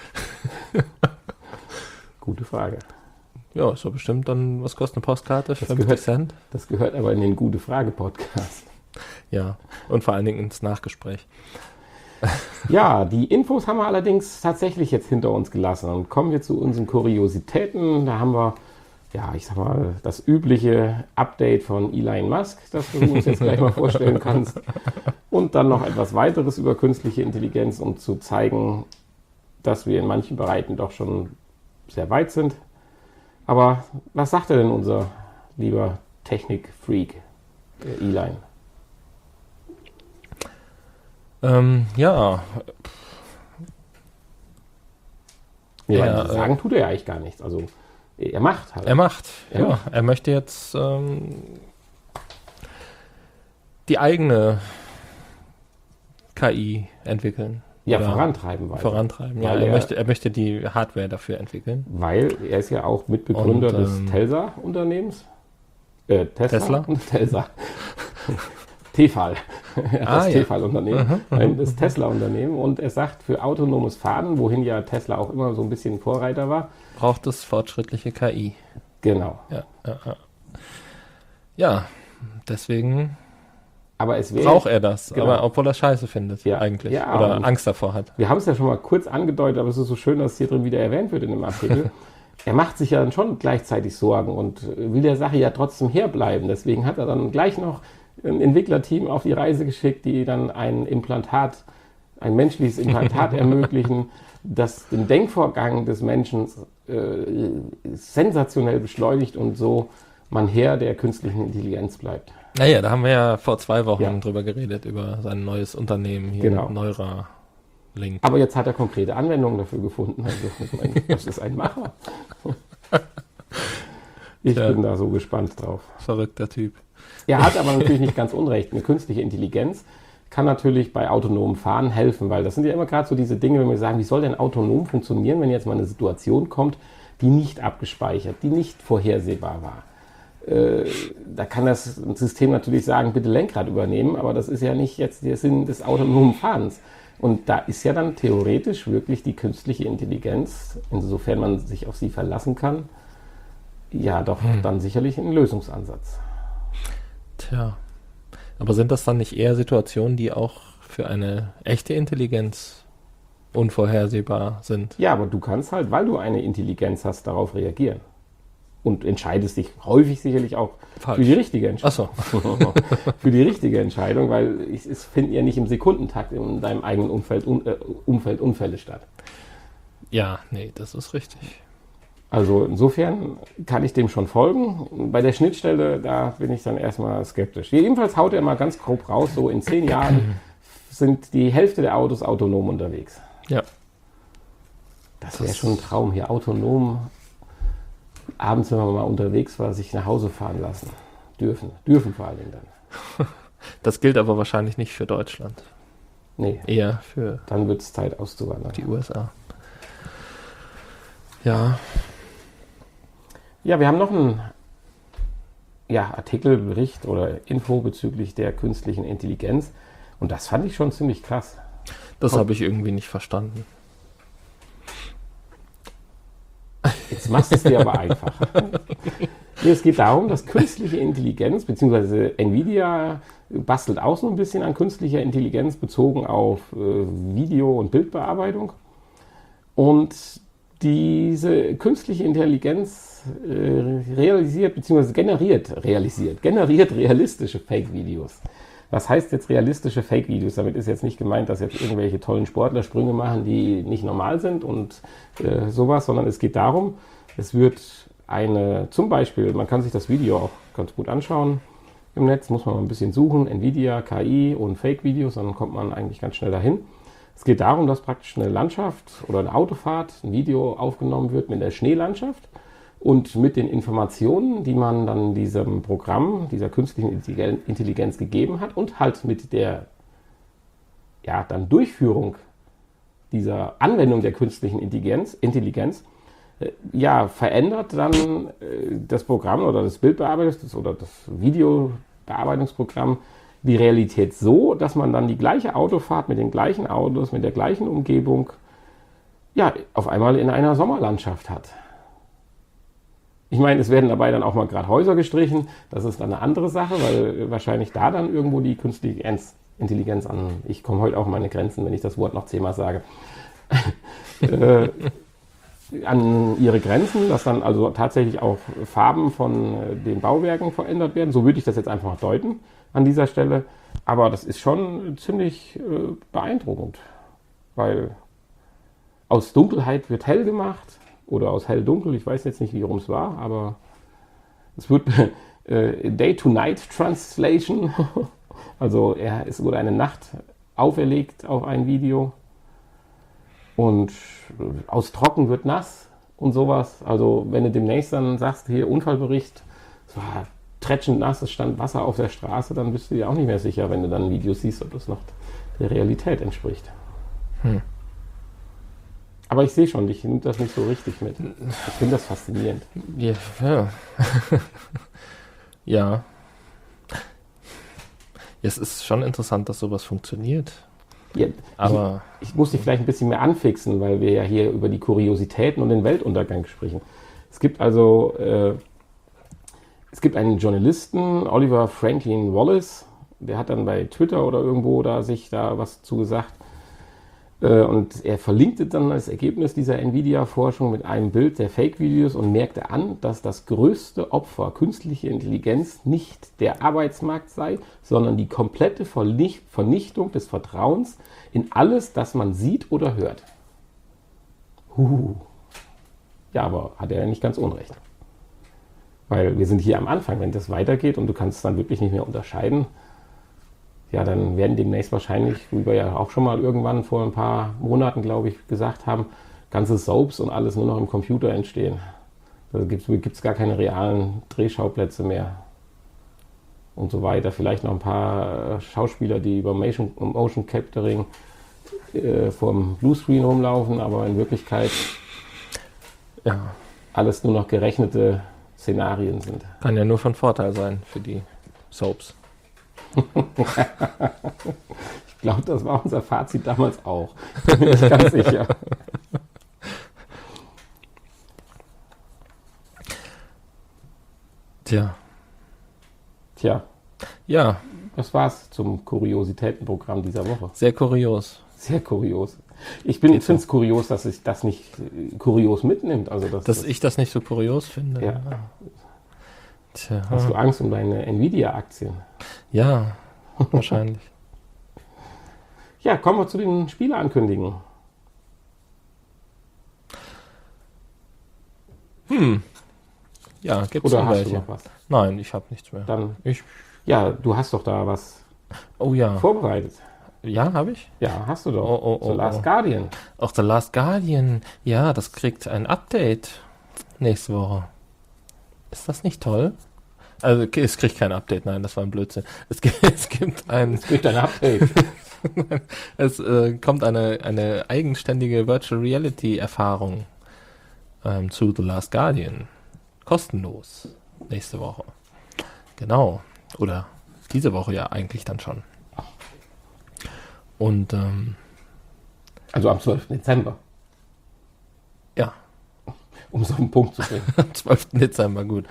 Speaker 1: Gute Frage.
Speaker 2: Ja, ist doch bestimmt dann, was kostet eine Postkarte? 50
Speaker 1: gehört-
Speaker 2: Cent?
Speaker 1: Das gehört aber in den Gute-Frage-Podcast.
Speaker 2: Ja, und vor allen Dingen ins Nachgespräch.
Speaker 1: Ja, die Infos haben wir allerdings tatsächlich jetzt hinter uns gelassen. Und kommen wir zu unseren Kuriositäten. Da haben wir, ja, ich sag mal, das übliche Update von Elon Musk, das du uns jetzt gleich mal vorstellen kannst. Und dann noch etwas weiteres über künstliche Intelligenz, um zu zeigen, dass wir in manchen Bereichen doch schon sehr weit sind. Aber was sagt denn unser lieber Technik-Freak, Elon?
Speaker 2: Ja,
Speaker 1: Nee,
Speaker 2: Ja,
Speaker 1: weil sagen tut er ja eigentlich gar nichts. Also er macht halt.
Speaker 2: er macht.
Speaker 1: Er
Speaker 2: Ja,
Speaker 1: macht.
Speaker 2: er möchte jetzt die eigene KI entwickeln.
Speaker 1: Ja,
Speaker 2: Oder
Speaker 1: vorantreiben weiter.
Speaker 2: vorantreiben. Ja,
Speaker 1: Weil
Speaker 2: er möchte die Hardware dafür entwickeln.
Speaker 1: Weil er ist ja auch Mitbegründer
Speaker 2: Und,
Speaker 1: des Telsa-Unternehmens.
Speaker 2: Tesla?
Speaker 1: Telsa. Tefal. das Tefal-Unternehmen, das Tesla-Unternehmen. Und er sagt, für autonomes Fahren, wohin ja Tesla auch immer so ein bisschen Vorreiter war,
Speaker 2: braucht es fortschrittliche KI.
Speaker 1: Genau.
Speaker 2: Ja, deswegen
Speaker 1: aber es
Speaker 2: braucht er das,
Speaker 1: genau.
Speaker 2: aber obwohl er Scheiße findet eigentlich oder Angst davor hat.
Speaker 1: Wir haben es ja schon mal kurz angedeutet, aber es ist so schön, dass es hier drin wieder erwähnt wird in dem Artikel. Er macht sich ja dann schon gleichzeitig Sorgen und will der Sache ja trotzdem herbleiben. Deswegen hat er dann gleich noch ein Entwicklerteam auf die Reise geschickt, die dann ein menschliches Implantat ermöglichen, das den Denkvorgang des Menschen sensationell beschleunigt und so man Herr der künstlichen Intelligenz bleibt.
Speaker 2: Naja, da haben wir ja vor 2 Wochen drüber geredet, über sein neues Unternehmen hier,
Speaker 1: genau.
Speaker 2: Neuralink.
Speaker 1: Aber jetzt hat er konkrete Anwendungen dafür gefunden. Also, ich meine, das ist ein Macher. Ich bin da so gespannt drauf.
Speaker 2: Verrückter Typ.
Speaker 1: Er hat aber natürlich nicht ganz unrecht. Eine künstliche Intelligenz kann natürlich bei autonomem Fahren helfen, weil das sind ja immer gerade so diese Dinge, wenn wir sagen, wie soll denn autonom funktionieren, wenn jetzt mal eine Situation kommt, die nicht abgespeichert, die nicht vorhersehbar war. Da kann das System natürlich sagen, bitte Lenkrad übernehmen, aber das ist ja nicht jetzt der Sinn des autonomen Fahrens. Und da ist ja dann theoretisch wirklich die künstliche Intelligenz, insofern man sich auf sie verlassen kann, ja doch dann sicherlich ein Lösungsansatz.
Speaker 2: Tja, aber sind das dann nicht eher Situationen, die auch für eine echte Intelligenz unvorhersehbar sind?
Speaker 1: Ja, aber du kannst halt, weil du eine Intelligenz hast, darauf reagieren. Und entscheidest dich häufig sicherlich auch für die richtige Entscheidung.
Speaker 2: Ach so.
Speaker 1: Für die richtige Entscheidung, weil es finden ja nicht im Sekundentakt in deinem eigenen Umfeld Unfälle statt.
Speaker 2: Ja, nee, das ist richtig.
Speaker 1: Also insofern kann ich dem schon folgen. Bei der Schnittstelle, da bin ich dann erstmal skeptisch. Jedenfalls haut er mal ganz grob raus, so in 10 Jahren sind die Hälfte der Autos autonom unterwegs.
Speaker 2: Ja.
Speaker 1: Das wäre schon ein Traum hier, autonom. Abends, wenn man mal unterwegs war, sich nach Hause fahren lassen. Dürfen vor allen Dingen dann.
Speaker 2: Das gilt aber wahrscheinlich nicht für Deutschland.
Speaker 1: Nee.
Speaker 2: Eher für
Speaker 1: dann wird es Zeit auszuwandern.
Speaker 2: Die USA. Ja.
Speaker 1: Ja, wir haben noch einen Artikel, Bericht oder Info bezüglich der künstlichen Intelligenz. Und das fand ich schon ziemlich krass.
Speaker 2: Das habe ich irgendwie nicht verstanden.
Speaker 1: Jetzt machst du es dir aber einfacher. Es geht darum, dass künstliche Intelligenz, beziehungsweise Nvidia bastelt auch so ein bisschen an künstlicher Intelligenz bezogen auf Video- und Bildbearbeitung. Und diese künstliche Intelligenz generiert realistische Fake-Videos. Was heißt jetzt realistische Fake-Videos? Damit ist jetzt nicht gemeint, dass jetzt irgendwelche tollen Sportler Sprünge machen, die nicht normal sind und sowas, sondern es geht darum, es wird zum Beispiel, man kann sich das Video auch ganz gut anschauen im Netz, muss man mal ein bisschen suchen, Nvidia, KI und Fake-Videos, dann kommt man eigentlich ganz schnell dahin. Es geht darum, dass praktisch eine Landschaft oder eine Autofahrt, ein Video aufgenommen wird mit der Schneelandschaft. Und mit den Informationen, die man dann diesem Programm, dieser künstlichen Intelligenz gegeben hat und halt mit der dann Durchführung dieser Anwendung der künstlichen Intelligenz verändert dann das Programm oder das Bildbearbeitungs- oder das Videobearbeitungsprogramm die Realität so, dass man dann die gleiche Autofahrt mit den gleichen Autos, mit der gleichen Umgebung auf einmal in einer Sommerlandschaft hat. Ich meine, es werden dabei dann auch mal gerade Häuser gestrichen. Das ist dann eine andere Sache, weil wahrscheinlich da dann irgendwo die künstliche Intelligenz an, ich komme heute auch an meine Grenzen, wenn ich das Wort noch 10-mal sage, an ihre Grenzen, dass dann also tatsächlich auch Farben von den Bauwerken verändert werden. So würde ich das jetzt einfach deuten an dieser Stelle. Aber das ist schon ziemlich beeindruckend, weil aus Dunkelheit wird hell gemacht. Oder aus hell-dunkel, ich weiß jetzt nicht, wie rum es war, aber es wird Day-to-Night-Translation, also es wurde eine Nacht auferlegt auf ein Video und aus trocken wird nass und sowas. Also wenn du demnächst dann sagst, hier Unfallbericht, es war tretschend nass, es stand Wasser auf der Straße, dann bist du dir auch nicht mehr sicher, wenn du dann ein Video siehst, ob das noch der Realität entspricht. Aber ich sehe schon, dich nimmt das nicht so richtig mit. Ich finde das faszinierend.
Speaker 2: Ja. Es ist schon interessant, dass sowas funktioniert.
Speaker 1: Ja,
Speaker 2: Aber
Speaker 1: ich muss dich vielleicht ein bisschen mehr anfixen, weil wir ja hier über die Kuriositäten und den Weltuntergang sprechen. Es gibt also einen Journalisten, Oliver Franklin Wallace, der hat dann bei Twitter oder irgendwo da sich da was zugesagt. Und er verlinkte dann das Ergebnis dieser Nvidia-Forschung mit einem Bild der Fake-Videos und merkte an, dass das größte Opfer künstliche Intelligenz nicht der Arbeitsmarkt sei, sondern die komplette Vernichtung des Vertrauens in alles, das man sieht oder hört. Ja, aber hat er ja nicht ganz unrecht. Weil wir sind hier am Anfang, wenn das weitergeht und du kannst es dann wirklich nicht mehr unterscheiden, ja, dann werden demnächst wahrscheinlich, wie wir ja auch schon mal irgendwann vor ein paar Monaten, glaube ich, gesagt haben, ganze Soaps und alles nur noch im Computer entstehen. Da gibt es gar keine realen Drehschauplätze mehr und so weiter. Vielleicht noch ein paar Schauspieler, die über Motion Capturing vorm Bluescreen rumlaufen, aber in Wirklichkeit alles nur noch gerechnete Szenarien sind.
Speaker 2: kann ja nur von Vorteil sein für die Soaps.
Speaker 1: Ich glaube, das war unser Fazit damals auch. Bin ich ganz sicher.
Speaker 2: Tja.
Speaker 1: Ja, das war's zum Kuriositätenprogramm dieser Woche.
Speaker 2: Sehr kurios.
Speaker 1: Sehr kurios. Ich finde es kurios, dass sich das nicht kurios mitnimmt. Also
Speaker 2: Dass ich das nicht so kurios finde.
Speaker 1: Ja.
Speaker 2: Tja.
Speaker 1: Hast du Angst um deine Nvidia-Aktien?
Speaker 2: Ja, wahrscheinlich.
Speaker 1: Ja, kommen wir zu den Spieleankündigungen.
Speaker 2: Ja, gibt es
Speaker 1: Oder
Speaker 2: noch
Speaker 1: hast
Speaker 2: welche?
Speaker 1: du noch was?
Speaker 2: Nein, ich habe nichts mehr.
Speaker 1: Dann,
Speaker 2: Ich,
Speaker 1: ja, du hast doch da was
Speaker 2: oh ja.
Speaker 1: vorbereitet.
Speaker 2: Ja, habe ich?
Speaker 1: Ja, hast du doch.
Speaker 2: Oh,
Speaker 1: The Last Guardian.
Speaker 2: Auch The Last Guardian. Ja, das kriegt ein Update nächste Woche. Ist das nicht toll? Also, es kriegt kein Update, nein, das war ein Blödsinn. Es gibt ein...
Speaker 1: Es kriegt ein Update.
Speaker 2: Es kommt eine eigenständige Virtual Reality Erfahrung zu The Last Guardian. Kostenlos. Nächste Woche. Genau. Oder diese Woche ja eigentlich dann schon. Und
Speaker 1: Also am 12. Dezember,
Speaker 2: ja,
Speaker 1: um es auf den Punkt zu bringen.
Speaker 2: am 12. Dezember, gut.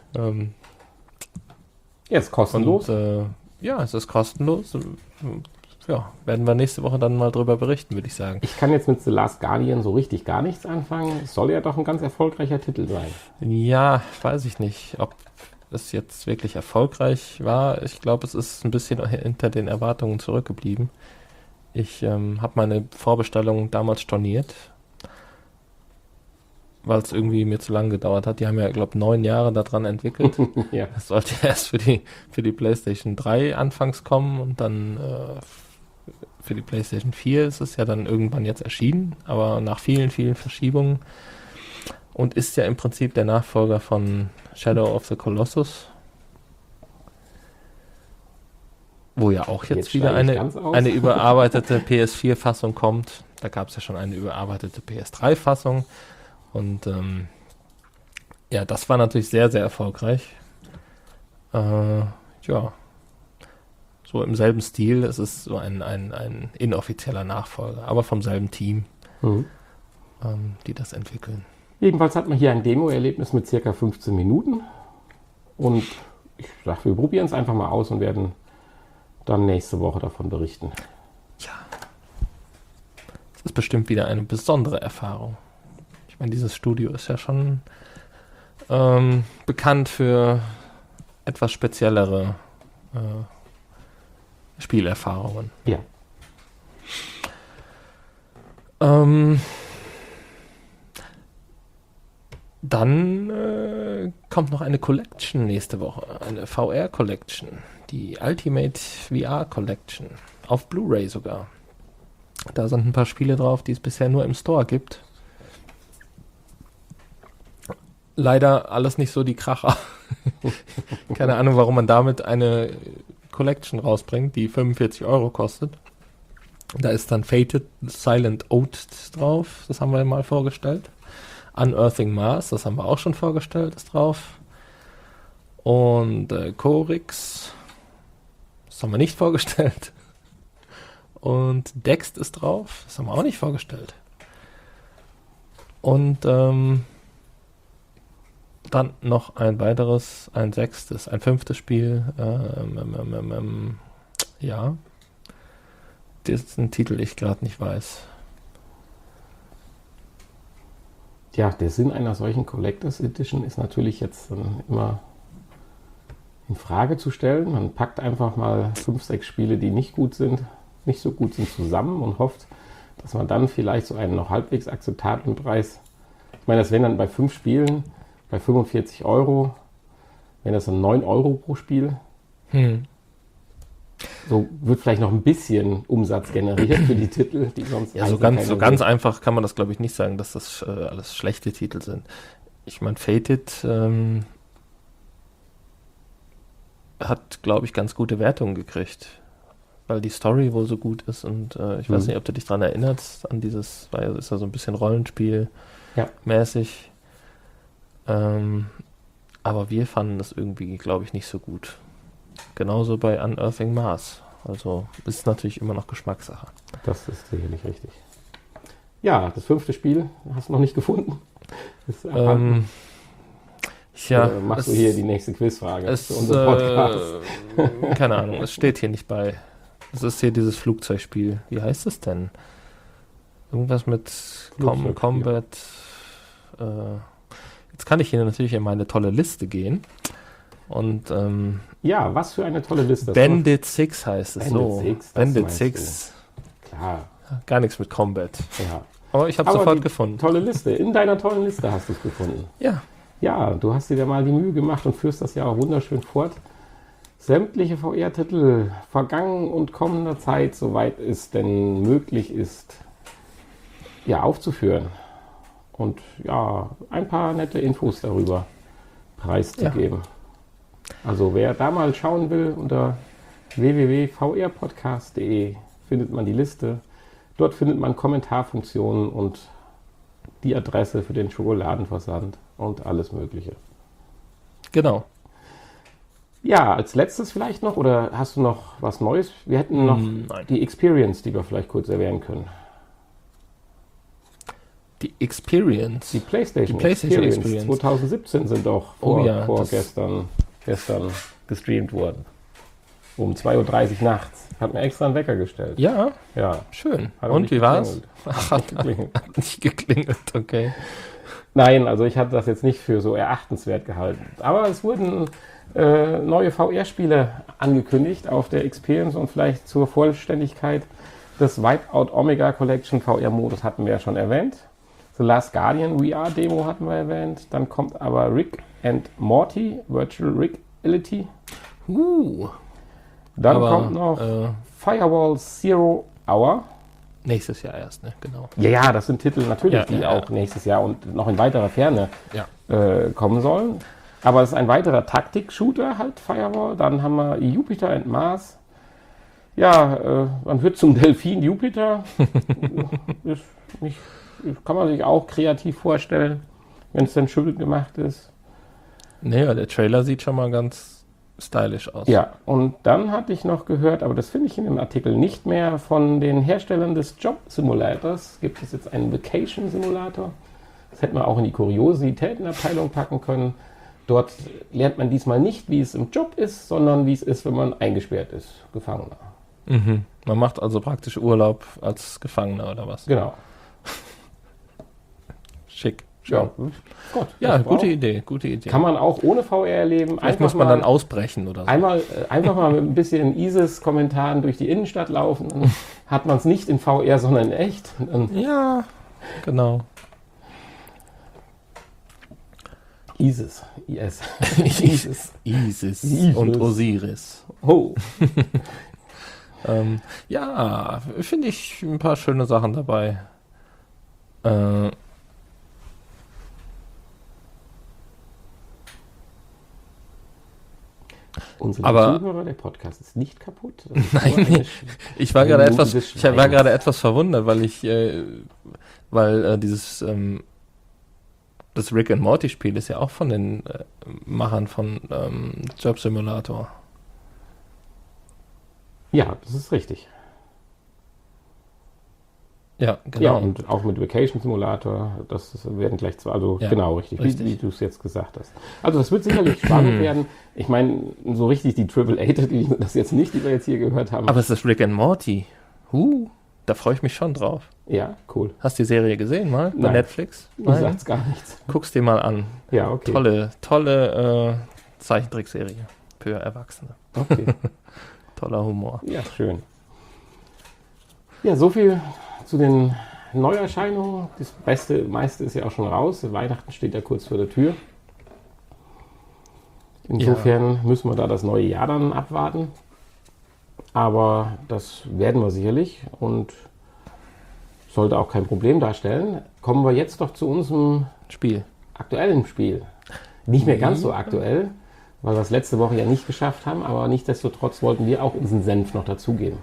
Speaker 1: Jetzt kostenlos.
Speaker 2: Und ja, es ist kostenlos. Ja, werden wir nächste Woche dann mal drüber berichten, würde ich sagen.
Speaker 1: Ich kann jetzt mit The Last Guardian so richtig gar nichts anfangen. Es soll ja doch ein ganz erfolgreicher Titel sein.
Speaker 2: Ja, weiß ich nicht, ob es jetzt wirklich erfolgreich war. Ich glaube, es ist ein bisschen hinter den Erwartungen zurückgeblieben. Ich habe meine Vorbestellung damals storniert, weil es irgendwie mir zu lange gedauert hat. Die haben ja, glaube ich, 9 Jahre daran entwickelt.
Speaker 1: Ja.
Speaker 2: Das sollte erst für die PlayStation 3 anfangs kommen und dann für die PlayStation 4 ist es ja dann irgendwann jetzt erschienen, aber nach vielen, vielen Verschiebungen und ist ja im Prinzip der Nachfolger von Shadow of the Colossus, wo ja auch jetzt wieder
Speaker 1: steige ich ganz aus.
Speaker 2: eine überarbeitete PS4-Fassung kommt. Da gab es ja schon eine überarbeitete PS3-Fassung und ja, das war natürlich sehr, sehr erfolgreich. Ja, so im selben Stil. Es ist so ein inoffizieller Nachfolger, aber vom selben Team, die das entwickeln.
Speaker 1: Jedenfalls hat man hier ein Demo-Erlebnis mit circa 15 Minuten. Und ich dachte, wir probieren es einfach mal aus und werden dann nächste Woche davon berichten.
Speaker 2: Ja, es ist bestimmt wieder eine besondere Erfahrung. Ich meine, dieses Studio ist ja schon bekannt für etwas speziellere Spielerfahrungen.
Speaker 1: Ja.
Speaker 2: Dann kommt noch eine Collection nächste Woche, eine VR-Collection, die Ultimate VR Collection, auf Blu-ray sogar. Da sind ein paar Spiele drauf, die es bisher nur im Store gibt. Leider alles nicht so die Kracher. Keine Ahnung, warum man damit eine Collection rausbringt, die 45 € kostet. Da ist dann Fated, Silent Oath drauf, das haben wir mal vorgestellt. Unearthing Mars, das haben wir auch schon vorgestellt, ist drauf. Und Chorix, Das haben wir nicht vorgestellt. Und Dext ist drauf. Das haben wir auch nicht vorgestellt. Und dann noch ein weiteres, ein sechstes, ein fünftes Spiel. Ja. Das ist ein Titel, ich gerade nicht weiß.
Speaker 1: Ja, der Sinn einer solchen Collectors Edition ist natürlich jetzt immer in Frage zu stellen. Man packt einfach mal 5, 6 Spiele, die nicht so gut sind zusammen und hofft, dass man dann vielleicht so einen noch halbwegs akzeptablen Preis, ich meine, das wären dann bei 5 Spielen bei 45 Euro, wenn das dann 9 Euro pro Spiel. So wird vielleicht noch ein bisschen Umsatz generiert für die Titel, die sonst
Speaker 2: Ja, so ganz einfach kann man das, glaube ich, nicht sagen, dass das alles schlechte Titel sind. Ich meine, Fated hat, glaube ich, ganz gute Wertungen gekriegt, weil die Story wohl so gut ist und ich weiß nicht, ob du dich daran erinnerst, an dieses, weil ist ja so ein bisschen Rollenspiel-mäßig. Aber wir fanden das irgendwie, glaube ich, nicht so gut. Genauso bei Unearthing Mars. Also ist natürlich immer noch Geschmackssache.
Speaker 1: Das ist sicherlich richtig. Ja, das 5. Spiel hast du noch nicht gefunden. Machst du hier die nächste Quizfrage für unseren Podcast?
Speaker 2: Keine Ahnung, es steht hier nicht bei. Es ist hier dieses Flugzeugspiel. Wie heißt es denn? Irgendwas mit Combat. Jetzt kann ich hier natürlich in meine tolle Liste gehen. Und
Speaker 1: ja, was für eine tolle Liste.
Speaker 2: Bandit 6 heißt es. Bandit 6.
Speaker 1: Klar.
Speaker 2: Gar nichts mit Combat.
Speaker 1: Ja.
Speaker 2: Aber ich habe es sofort gefunden.
Speaker 1: Tolle Liste. In deiner tollen Liste hast du es gefunden.
Speaker 2: Ja.
Speaker 1: Ja, du hast dir da mal die Mühe gemacht und führst das ja auch wunderschön fort. Sämtliche VR-Titel vergangen und kommender Zeit, soweit es denn möglich ist, ja, aufzuführen. Und ja, ein paar nette Infos darüber preiszugeben. Ja. Also wer da mal schauen will, unter www.vrpodcast.de findet man die Liste. Dort findet man Kommentarfunktionen und die Adresse für den Schokoladenversand und alles Mögliche.
Speaker 2: Genau.
Speaker 1: Ja, als letztes vielleicht noch, oder hast du noch was Neues? Wir hätten noch die Experience, die wir vielleicht kurz erwähnen können.
Speaker 2: Die Experience?
Speaker 1: Die PlayStation Experience. 2017 sind doch gestern gestreamt worden. Um 2:30 Uhr nachts. Hat mir extra einen Wecker gestellt.
Speaker 2: Ja?
Speaker 1: Ja.
Speaker 2: Schön. Und wie war's? Hat nicht geklingelt, okay.
Speaker 1: Nein, also ich hatte das jetzt nicht für so erachtenswert gehalten. Aber es wurden neue VR-Spiele angekündigt auf der Experience und vielleicht zur Vollständigkeit des Wipeout Omega Collection VR-Modus hatten wir ja schon erwähnt. The Last Guardian VR-Demo hatten wir erwähnt. Dann kommt aber Rick and Morty Virtual Reality. Dann kommt noch Firewall Zero Hour.
Speaker 2: Nächstes Jahr erst, ne? Genau.
Speaker 1: Ja, das sind Titel natürlich, die auch nächstes Jahr und noch in weiterer Ferne kommen sollen. Aber es ist ein weiterer Taktik-Shooter, halt Firewall. Dann haben wir Jupiter and Mars. Ja, man wird zum Delfin Jupiter. Kann man sich auch kreativ vorstellen, wenn es dann schön gemacht ist.
Speaker 2: Naja, der Trailer sieht schon mal ganz stylisch aus.
Speaker 1: Ja, und dann hatte ich noch gehört, aber das finde ich in dem Artikel nicht mehr, von den Herstellern des Job-Simulators gibt es jetzt einen Vacation-Simulator. Das hätte man auch in die Kuriositätenabteilung packen können. Dort lernt man diesmal nicht, wie es im Job ist, sondern wie es ist, wenn man eingesperrt ist, Gefangener.
Speaker 2: Mhm. Man macht also praktisch Urlaub als Gefangener oder was?
Speaker 1: Genau.
Speaker 2: Schick.
Speaker 1: Ja,
Speaker 2: gut. Ja, gute Idee.
Speaker 1: Kann man auch ohne VR erleben.
Speaker 2: Vielleicht muss man dann ausbrechen oder so.
Speaker 1: Einfach mal mit ein bisschen ISIS-Kommentaren durch die Innenstadt laufen. Dann hat man es nicht in VR, sondern in echt.
Speaker 2: Ja, genau.
Speaker 1: ISIS
Speaker 2: und Osiris.
Speaker 1: Oh.
Speaker 2: Ja, finde ich ein paar schöne Sachen dabei.
Speaker 1: Unsere Zuhörer, der Podcast ist nicht kaputt.
Speaker 2: Nein, ich war gerade etwas verwundert, weil dieses das Rick and Morty Spiel ist ja auch von den Machern von Job Simulator.
Speaker 1: Ja, das ist richtig.
Speaker 2: Ja, genau.
Speaker 1: Ja, und auch mit Vacation Simulator, das werden gleich zwei, also
Speaker 2: Ja,
Speaker 1: genau, richtig,
Speaker 2: richtig.
Speaker 1: wie du es jetzt gesagt hast. Also das wird sicherlich spannend werden. Ich meine, so richtig die AAA-Titel, das jetzt nicht, die wir jetzt hier gehört haben.
Speaker 2: Aber es ist Rick and Morty. Da freue ich mich schon drauf.
Speaker 1: Ja, cool.
Speaker 2: Hast du die Serie gesehen mal bei
Speaker 1: Nein.
Speaker 2: Netflix?
Speaker 1: Mir sagt's gar nichts.
Speaker 2: Guck's dir mal an.
Speaker 1: Ja, okay.
Speaker 2: Tolle Zeichentrickserie für Erwachsene.
Speaker 1: Okay.
Speaker 2: Toller Humor.
Speaker 1: Ja, schön. Ja, so viel zu den Neuerscheinungen. Das meiste ist ja auch schon raus. Weihnachten steht ja kurz vor der Tür. Insofern müssen wir da das neue Jahr dann abwarten. Aber das werden wir sicherlich und sollte auch kein Problem darstellen. Kommen wir jetzt doch zu unserem
Speaker 2: Spiel.
Speaker 1: aktuellen Spiel. Nicht mehr ganz so aktuell, weil wir es letzte Woche ja nicht geschafft haben, aber nichtsdestotrotz wollten wir auch unseren Senf noch dazugeben.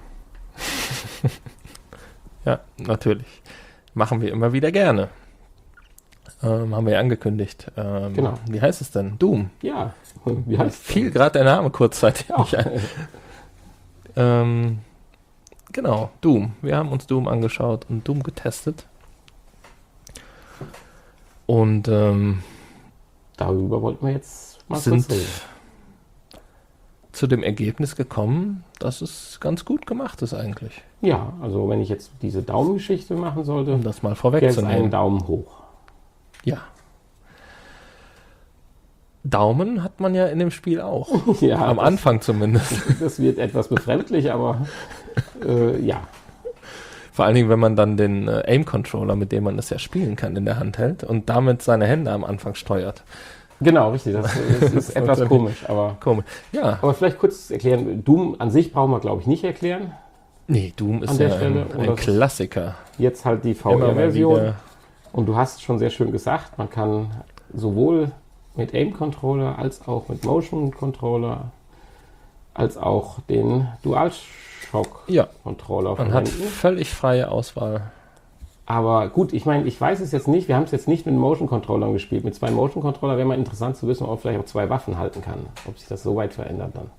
Speaker 2: Ja, natürlich. Machen wir immer wieder gerne. Haben wir ja angekündigt.
Speaker 1: Genau.
Speaker 2: Wie heißt es denn? Doom.
Speaker 1: Ja, wie heißt es?
Speaker 2: Fiel gerade der Name kurzzeitig
Speaker 1: Ja.
Speaker 2: nicht ein. Genau, Doom. Wir haben uns Doom angeschaut und Doom getestet. Und
Speaker 1: Darüber wollten wir jetzt mal
Speaker 2: sind
Speaker 1: kurz reden.
Speaker 2: zu dem Ergebnis gekommen, dass es ganz gut gemacht ist eigentlich.
Speaker 1: Ja, also wenn ich jetzt diese Daumengeschichte machen sollte,
Speaker 2: Um das mal
Speaker 1: wäre es ein
Speaker 2: vorwegzunehmen.
Speaker 1: Daumen hoch.
Speaker 2: Ja. Daumen hat man ja in dem Spiel auch.
Speaker 1: Ja,
Speaker 2: Am Anfang zumindest.
Speaker 1: das wird etwas befremdlich, aber ja.
Speaker 2: Vor allen Dingen, wenn man dann den Aim-Controller, mit dem man das ja spielen kann, in der Hand hält und damit seine Hände am Anfang steuert.
Speaker 1: Genau, richtig. Das ist etwas komisch, aber
Speaker 2: Komisch. Ja.
Speaker 1: Aber vielleicht kurz erklären, Doom an sich brauchen wir, glaube ich, nicht erklären.
Speaker 2: Nee, Doom ist
Speaker 1: An der
Speaker 2: ja
Speaker 1: Stelle,
Speaker 2: ein
Speaker 1: oder?
Speaker 2: Klassiker.
Speaker 1: Jetzt halt die
Speaker 2: Immer mal
Speaker 1: VR-Version.
Speaker 2: wieder.
Speaker 1: Und du hast schon sehr schön gesagt, man kann sowohl mit Aim-Controller als auch mit Motion-Controller als auch den
Speaker 2: Ja,
Speaker 1: DualShock-Controller
Speaker 2: man hat
Speaker 1: verwenden.
Speaker 2: völlig freie Auswahl.
Speaker 1: Aber gut, ich meine, ich weiß es jetzt nicht, wir haben es jetzt nicht mit Motion-Controllern gespielt. Mit zwei Motion-Controller wäre mal interessant zu wissen, ob man vielleicht auch zwei Waffen halten kann. Ob sich das so weit verändert dann.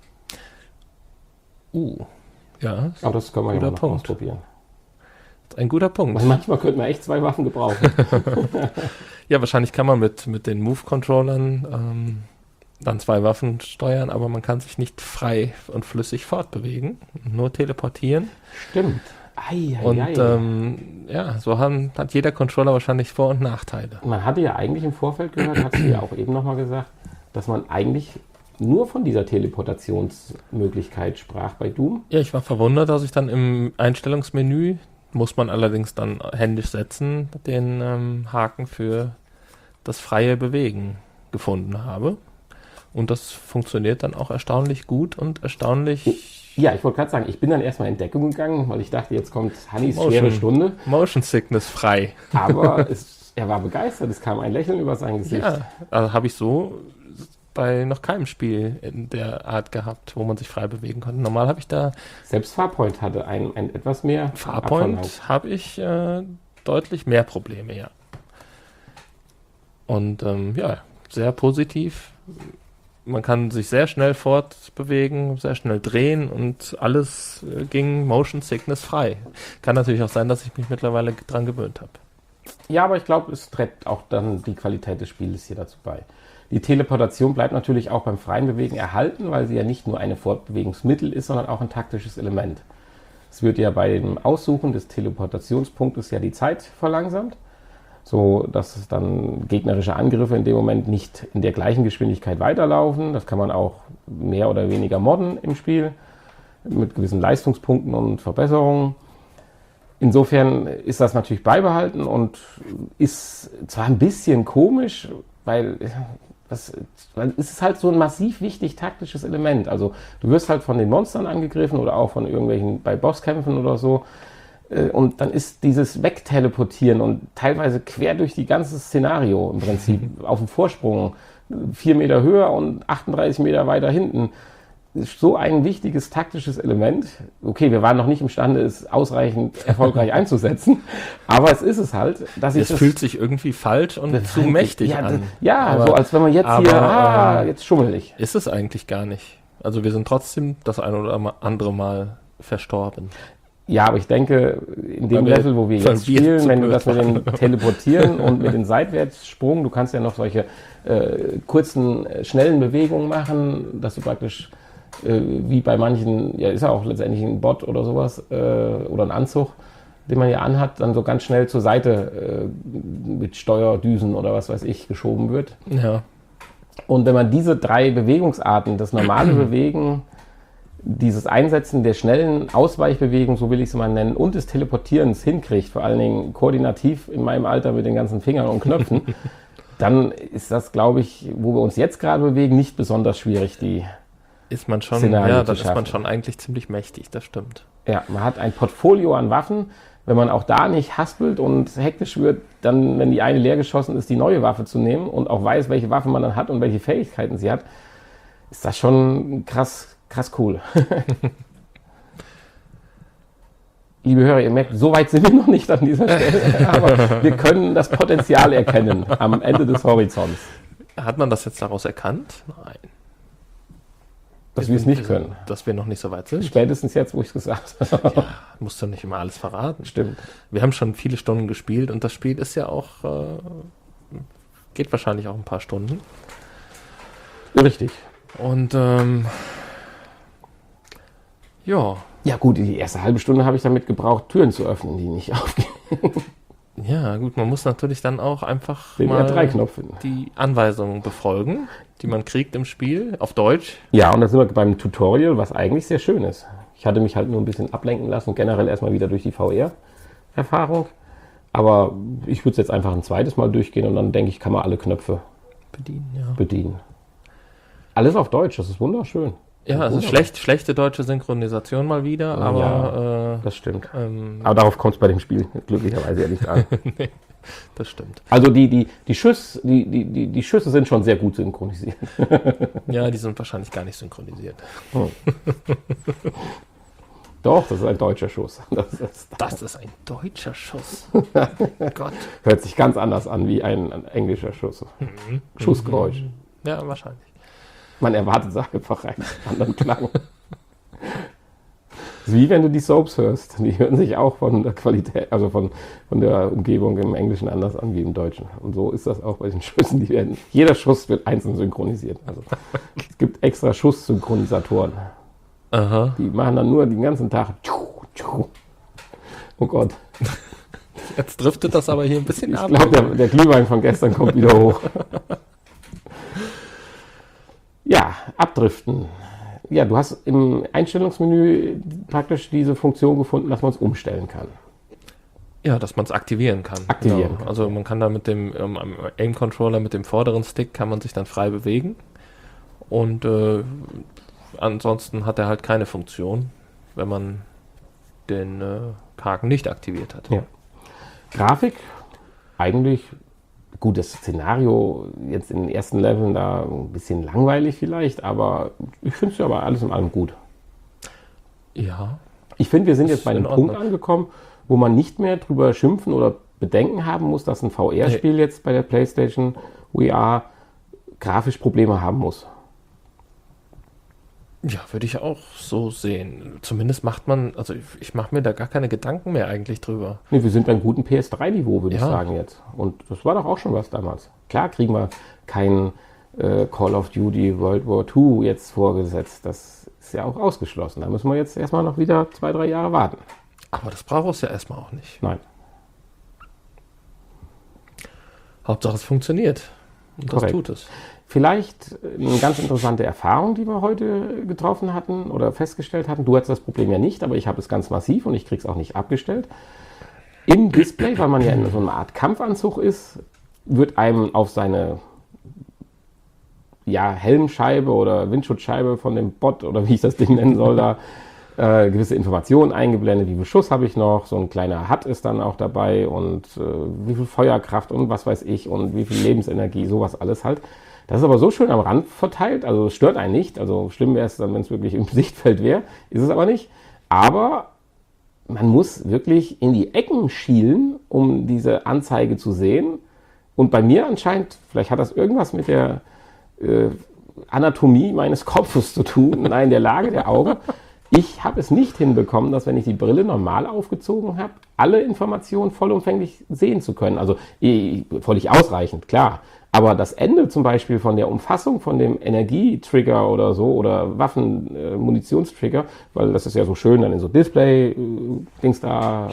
Speaker 2: Ja,
Speaker 1: Aber das können wir ja
Speaker 2: Guter
Speaker 1: mal noch
Speaker 2: Punkt.
Speaker 1: ausprobieren.
Speaker 2: ein guter Punkt.
Speaker 1: Weil manchmal könnte man echt zwei Waffen gebrauchen.
Speaker 2: Ja, wahrscheinlich kann man mit den Move-Controllern dann zwei Waffen steuern, aber man kann sich nicht frei und flüssig fortbewegen, nur teleportieren.
Speaker 1: Stimmt.
Speaker 2: Und ja, so hat jeder Controller wahrscheinlich Vor- und Nachteile.
Speaker 1: Man hatte ja eigentlich im Vorfeld gehört, hast du ja auch eben nochmal gesagt, dass man eigentlich nur von dieser Teleportationsmöglichkeit sprach bei Doom.
Speaker 2: Ja, ich war verwundert, dass ich dann im Einstellungsmenü, muss man allerdings dann händisch setzen, den Haken für das freie Bewegen gefunden habe. Und das funktioniert dann auch erstaunlich gut und erstaunlich
Speaker 1: Ja, ich wollte gerade sagen, ich bin dann erstmal in Deckung gegangen, weil ich dachte, jetzt kommt Hannis schwere Stunde.
Speaker 2: Motion Sickness frei.
Speaker 1: Aber er war begeistert, es kam ein Lächeln über sein Gesicht.
Speaker 2: Ja, also habe ich so bei noch keinem Spiel in der Art gehabt, wo man sich frei bewegen konnte. Normal habe ich da
Speaker 1: Selbst Farpoint hatte ein etwas mehr Abverlauf.
Speaker 2: Farpoint habe ich deutlich mehr Probleme, ja. Und ja, sehr positiv. Man kann sich sehr schnell fortbewegen, sehr schnell drehen und alles ging Motion Sickness frei. Kann natürlich auch sein, dass ich mich mittlerweile dran gewöhnt habe.
Speaker 1: Ja, aber ich glaube, es trägt auch dann die Qualität des Spiels hier dazu bei. Die Teleportation bleibt natürlich auch beim freien Bewegen erhalten, weil sie ja nicht nur ein Fortbewegungsmittel ist, sondern auch ein taktisches Element. Es wird ja bei dem Aussuchen des Teleportationspunktes ja die Zeit verlangsamt, so dass es dann gegnerische Angriffe in dem Moment nicht in der gleichen Geschwindigkeit weiterlaufen. Das kann man auch mehr oder weniger modden im Spiel mit gewissen Leistungspunkten und Verbesserungen. Insofern ist das natürlich beibehalten und ist zwar ein bisschen komisch, weil es ist halt so ein massiv wichtig taktisches Element. Also du wirst halt von den Monstern angegriffen oder auch von irgendwelchen bei Bosskämpfen oder so. Und dann ist dieses Wegteleportieren und teilweise quer durch die ganze Szenario im Prinzip auf dem Vorsprung 4 Meter höher und 38 Meter weiter hinten. Ist so ein wichtiges taktisches Element. Okay, wir waren noch nicht imstande, es ausreichend erfolgreich einzusetzen, aber es ist es halt. Dass
Speaker 2: Es fühlt sich irgendwie falsch und zu mächtig
Speaker 1: ja,
Speaker 2: an.
Speaker 1: Ja,
Speaker 2: Aber-
Speaker 1: so als wenn man jetzt
Speaker 2: aber,
Speaker 1: jetzt schummel ich.
Speaker 2: Ist es eigentlich gar nicht. Also wir sind trotzdem das ein oder andere Mal verstorben.
Speaker 1: Ja, aber ich denke, in dem Level, wo wir jetzt spielen, wenn du das mit den Teleportieren und mit den Seitwärtssprung, du kannst ja noch solche kurzen, schnellen Bewegungen machen, dass du praktisch wie bei manchen, ja, ist ja auch letztendlich ein Bot oder sowas, oder ein Anzug, den man ja anhat, dann so ganz schnell zur Seite mit Steuerdüsen oder was weiß ich geschoben wird.
Speaker 2: Ja.
Speaker 1: Und wenn man diese 3 Bewegungsarten, das normale Bewegen, dieses Einsetzen der schnellen Ausweichbewegung, so will ich es mal nennen, und des Teleportierens hinkriegt, vor allen Dingen koordinativ in meinem Alter mit den ganzen Fingern und Knöpfen, dann ist das, glaube ich, wo wir uns jetzt gerade bewegen, nicht besonders schwierig, die
Speaker 2: ist man schon,
Speaker 1: Szenario
Speaker 2: ja,
Speaker 1: zu
Speaker 2: das ist
Speaker 1: schaffen.
Speaker 2: man schon eigentlich ziemlich mächtig, das stimmt.
Speaker 1: Ja, man hat ein Portfolio an Waffen. Wenn man auch da nicht haspelt und hektisch wird, dann, wenn die eine leer geschossen ist, die neue Waffe zu nehmen und auch weiß, welche Waffe man dann hat und welche Fähigkeiten sie hat, ist das schon krass cool. Liebe Hörer, ihr merkt, so weit sind wir noch nicht an dieser Stelle, aber wir können das Potenzial erkennen am Ende des Horizonts.
Speaker 2: Hat man das jetzt daraus erkannt? Nein.
Speaker 1: Dass wir es nicht können.
Speaker 2: Dass wir noch nicht so weit sind.
Speaker 1: Spätestens jetzt, wo ich es gesagt habe.
Speaker 2: Ja, musst du nicht immer alles verraten.
Speaker 1: Stimmt.
Speaker 2: Wir haben schon viele Stunden gespielt und das Spiel ist ja auch, geht wahrscheinlich auch ein paar Stunden.
Speaker 1: Richtig.
Speaker 2: Und ja.
Speaker 1: Ja gut, die erste halbe Stunde habe ich damit gebraucht, Türen zu öffnen, die nicht aufgehen.
Speaker 2: Ja, gut, man muss natürlich dann auch einfach
Speaker 1: den
Speaker 2: mal
Speaker 1: R3-Knopf finden.
Speaker 2: Die Anweisungen befolgen, die man kriegt im Spiel, auf Deutsch.
Speaker 1: Ja, und da sind wir beim Tutorial, was eigentlich sehr schön ist. Ich hatte mich halt nur ein bisschen ablenken lassen und generell erstmal wieder durch die VR-Erfahrung. Aber ich würde es jetzt einfach ein zweites Mal durchgehen und dann denke ich, kann man alle Knöpfe bedienen. Alles auf Deutsch, das ist wunderschön.
Speaker 2: Ja, also schlechte deutsche Synchronisation mal wieder, aber...
Speaker 1: Ja, das stimmt. Aber darauf kommt es bei dem Spiel glücklicherweise ja nicht an.
Speaker 2: Nee, das stimmt.
Speaker 1: Also die Schüsse sind schon sehr gut synchronisiert.
Speaker 2: Ja, die sind wahrscheinlich gar nicht synchronisiert.
Speaker 1: Doch, das ist ein deutscher Schuss.
Speaker 2: Das ist ein deutscher Schuss. Gott.
Speaker 1: Hört sich ganz anders an wie ein englischer Schuss. Schussgeräusch.
Speaker 2: Ja, wahrscheinlich.
Speaker 1: Man erwartet einfach einen anderen Klang. Das ist wie wenn du die Soaps hörst. Die hören sich auch von der Qualität, also von der Umgebung im Englischen anders an wie im Deutschen. Und so ist das auch bei den Schüssen. Jeder Schuss wird einzeln synchronisiert. Also, es gibt extra Schusssynchronisatoren.
Speaker 2: Aha.
Speaker 1: Die machen dann nur den ganzen Tag. Oh Gott.
Speaker 2: Jetzt driftet das aber hier ein bisschen ab.
Speaker 1: Ich glaube, der Glühwein von gestern kommt wieder hoch. Ja, abdriften. Ja, du hast im Einstellungsmenü praktisch diese Funktion gefunden, dass man es umstellen kann.
Speaker 2: Ja, dass man es aktivieren kann.
Speaker 1: Aktivieren.
Speaker 2: Genau. Also man kann da mit dem Aim-Controller, mit dem vorderen Stick, kann man sich dann frei bewegen. Und ansonsten hat er halt keine Funktion, wenn man den Haken nicht aktiviert hat.
Speaker 1: Ja. Grafik, eigentlich gutes Szenario, jetzt in den ersten Leveln da ein bisschen langweilig vielleicht, aber ich finde es ja aber alles in allem gut.
Speaker 2: Ja.
Speaker 1: Ich finde, wir sind jetzt bei einem Punkt angekommen, wo man nicht mehr drüber schimpfen oder Bedenken haben muss, dass ein VR-Spiel jetzt bei der PlayStation VR grafisch Probleme haben muss.
Speaker 2: Ja, würde ich auch so sehen. Zumindest macht man, also ich mache mir da gar keine Gedanken mehr eigentlich drüber.
Speaker 1: Nee, wir sind beim guten PS3-Niveau, würde ich sagen jetzt. Und das war doch auch schon was damals. Klar kriegen wir kein Call of Duty World War II jetzt vorgesetzt. Das ist ja auch ausgeschlossen. Da müssen wir jetzt erstmal noch wieder 2-3 Jahre warten.
Speaker 2: Aber das braucht es ja erstmal auch nicht.
Speaker 1: Nein.
Speaker 2: Hauptsache es funktioniert. Und das tut es.
Speaker 1: Vielleicht eine ganz interessante Erfahrung, die wir heute getroffen hatten oder festgestellt hatten. Du hattest das Problem ja nicht, aber ich habe es ganz massiv und ich kriege es auch nicht abgestellt. Im Display, weil man ja in so einer Art Kampfanzug ist, wird einem auf seine Helmscheibe oder Windschutzscheibe von dem Bot oder wie ich das Ding nennen soll, da gewisse Informationen eingeblendet. Wie viel Schuss habe ich noch? So ein kleiner HUD ist dann auch dabei und wie viel Feuerkraft und was weiß ich und wie viel Lebensenergie, sowas alles halt. Das ist aber so schön am Rand verteilt, also es stört einen nicht. Also schlimm wäre es dann, wenn es wirklich im Sichtfeld wäre, ist es aber nicht. Aber man muss wirklich in die Ecken schielen, um diese Anzeige zu sehen. Und bei mir anscheinend, vielleicht hat das irgendwas mit der Anatomie meines Kopfes zu tun, nein, der Lage der Augen. Ich habe es nicht hinbekommen, dass wenn ich die Brille normal aufgezogen habe, alle Informationen vollumfänglich sehen zu können. Also völlig ausreichend, klar. Aber das Ende zum Beispiel von der Umfassung von dem Energietrigger oder so oder Waffen-Munitionstrigger, weil das ist ja so schön dann in so Display-Dings da,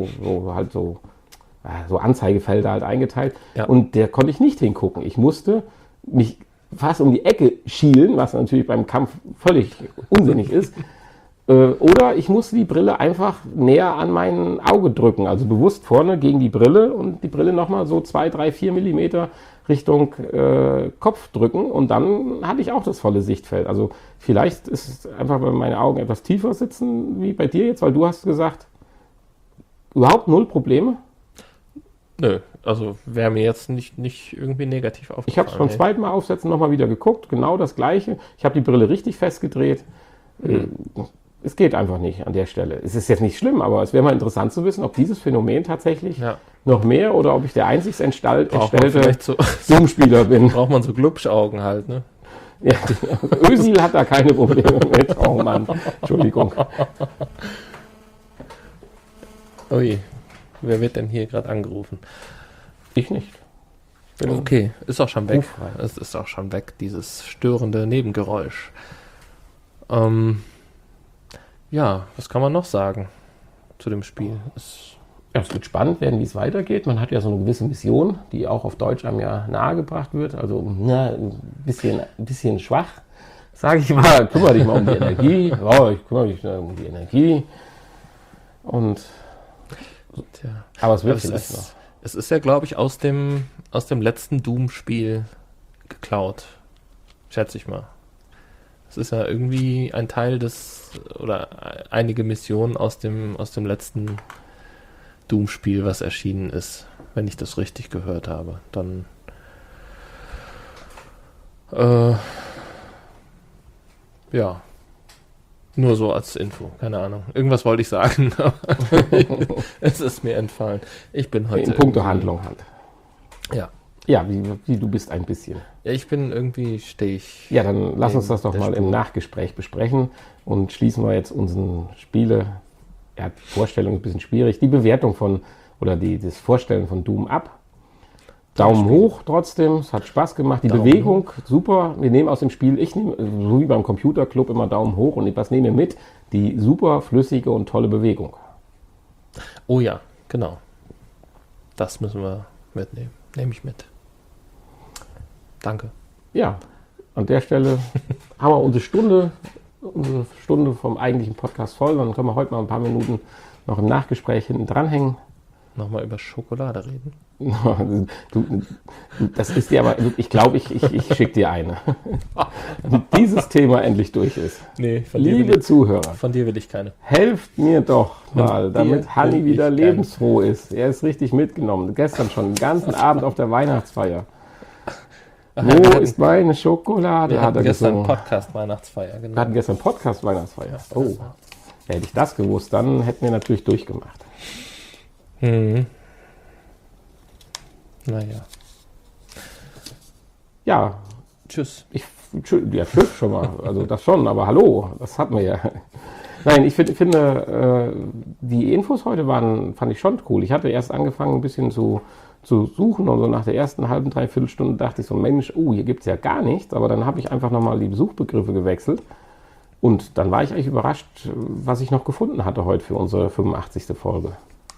Speaker 1: so Anzeigefelder halt eingeteilt. Ja. Und der konnte ich nicht hingucken. Ich musste mich fast um die Ecke schielen, was natürlich beim Kampf völlig unsinnig ist. Oder ich musste die Brille einfach näher an mein Auge drücken, also bewusst vorne gegen die Brille und die Brille nochmal so 2, 3, 4 Millimeter Richtung Kopf drücken und dann hatte ich auch das volle Sichtfeld. Also vielleicht ist es einfach, weil meine Augen etwas tiefer sitzen wie bei dir jetzt, weil du hast gesagt, überhaupt null Probleme?
Speaker 2: Nö, also wäre mir jetzt nicht irgendwie negativ aufgefallen.
Speaker 1: Ich habe es beim zweiten Mal aufsetzen nochmal wieder geguckt, genau das Gleiche. Ich habe die Brille richtig festgedreht. Es geht einfach nicht an der Stelle. Es ist jetzt nicht schlimm, aber es wäre mal interessant zu wissen, ob dieses Phänomen tatsächlich noch mehr oder ob ich der einzig entstellte Zoom-Spieler bin.
Speaker 2: Braucht man so Glubschaugen halt, ne?
Speaker 1: Ja, Özil hat da keine Probleme mit. Oh Mann, Entschuldigung.
Speaker 2: Ui, wer wird denn hier gerade angerufen?
Speaker 1: Ich nicht.
Speaker 2: Okay, ist auch schon weg. Es ist auch schon weg, dieses störende Nebengeräusch. Ja, was kann man noch sagen zu dem Spiel?
Speaker 1: Es wird spannend werden, wie es weitergeht. Man hat ja so eine gewisse Mission, die auch auf Deutsch einem ja nahegebracht wird. Also ein bisschen schwach, sage ich mal. Kümmere dich mal um die Energie. Ja, ich kümmere mich um die Energie. Aber es wird vielleicht noch.
Speaker 2: Es ist ja, glaube ich, aus dem letzten Doom-Spiel geklaut. Schätze ich mal. Es ist ja irgendwie ein Teil oder einige Missionen aus dem letzten Doom-Spiel, was erschienen ist, wenn ich das richtig gehört habe. Dann ja, nur so als Info, keine Ahnung. Irgendwas wollte ich sagen, aber es ist mir entfallen. Ich bin heute
Speaker 1: in puncto Handlung halt.
Speaker 2: Ja.
Speaker 1: Ja, wie du bist ein bisschen.
Speaker 2: Ja, ich bin irgendwie,
Speaker 1: Ja, dann lass uns das doch mal im Nachgespräch besprechen und schließen wir jetzt unseren Spiele, die Vorstellung ist ein bisschen schwierig, die Bewertung das Vorstellen von Doom ab. Daumen hoch trotzdem, es hat Spaß gemacht, die Bewegung, super, wir nehmen aus dem Spiel, ich nehme, so wie beim Computerclub, immer Daumen hoch und was nehme ich mit? Die super flüssige und tolle Bewegung.
Speaker 2: Oh ja, genau. Das müssen wir mitnehmen. Nehme ich mit. Danke.
Speaker 1: Ja, an der Stelle haben wir unsere Stunde vom eigentlichen Podcast voll. Dann können wir heute mal ein paar Minuten noch im Nachgespräch hinten dranhängen.
Speaker 2: Nochmal über Schokolade reden.
Speaker 1: Das ist dir aber, ich glaube, ich schicke dir eine. Wenn dieses Thema endlich durch ist.
Speaker 2: Nee,
Speaker 1: liebe Zuhörer,
Speaker 2: von dir will ich keine.
Speaker 1: Helft mir doch mal, damit Hanni wieder lebensfroh ist. Er ist richtig mitgenommen. Gestern schon den ganzen Abend auf der Weihnachtsfeier. Wo ist meine Schokolade?
Speaker 2: Wir hatten gestern Podcast-Weihnachtsfeier.
Speaker 1: Genau. Wir hatten gestern Podcast-Weihnachtsfeier. Oh, hätte ich das gewusst, dann hätten wir natürlich durchgemacht.
Speaker 2: Naja.
Speaker 1: Ja.
Speaker 2: Tschüss.
Speaker 1: Tschüss schon mal. Also das schon, aber hallo, das hatten wir ja. Nein, ich finde, die Infos heute fand ich schon cool. Ich hatte erst angefangen, ein bisschen zu suchen und so nach der ersten halben, dreiviertel Stunde dachte ich so, Mensch, hier gibt es ja gar nichts. Aber dann habe ich einfach nochmal die Suchbegriffe gewechselt und dann war ich eigentlich überrascht, was ich noch gefunden hatte heute für unsere 85. Folge.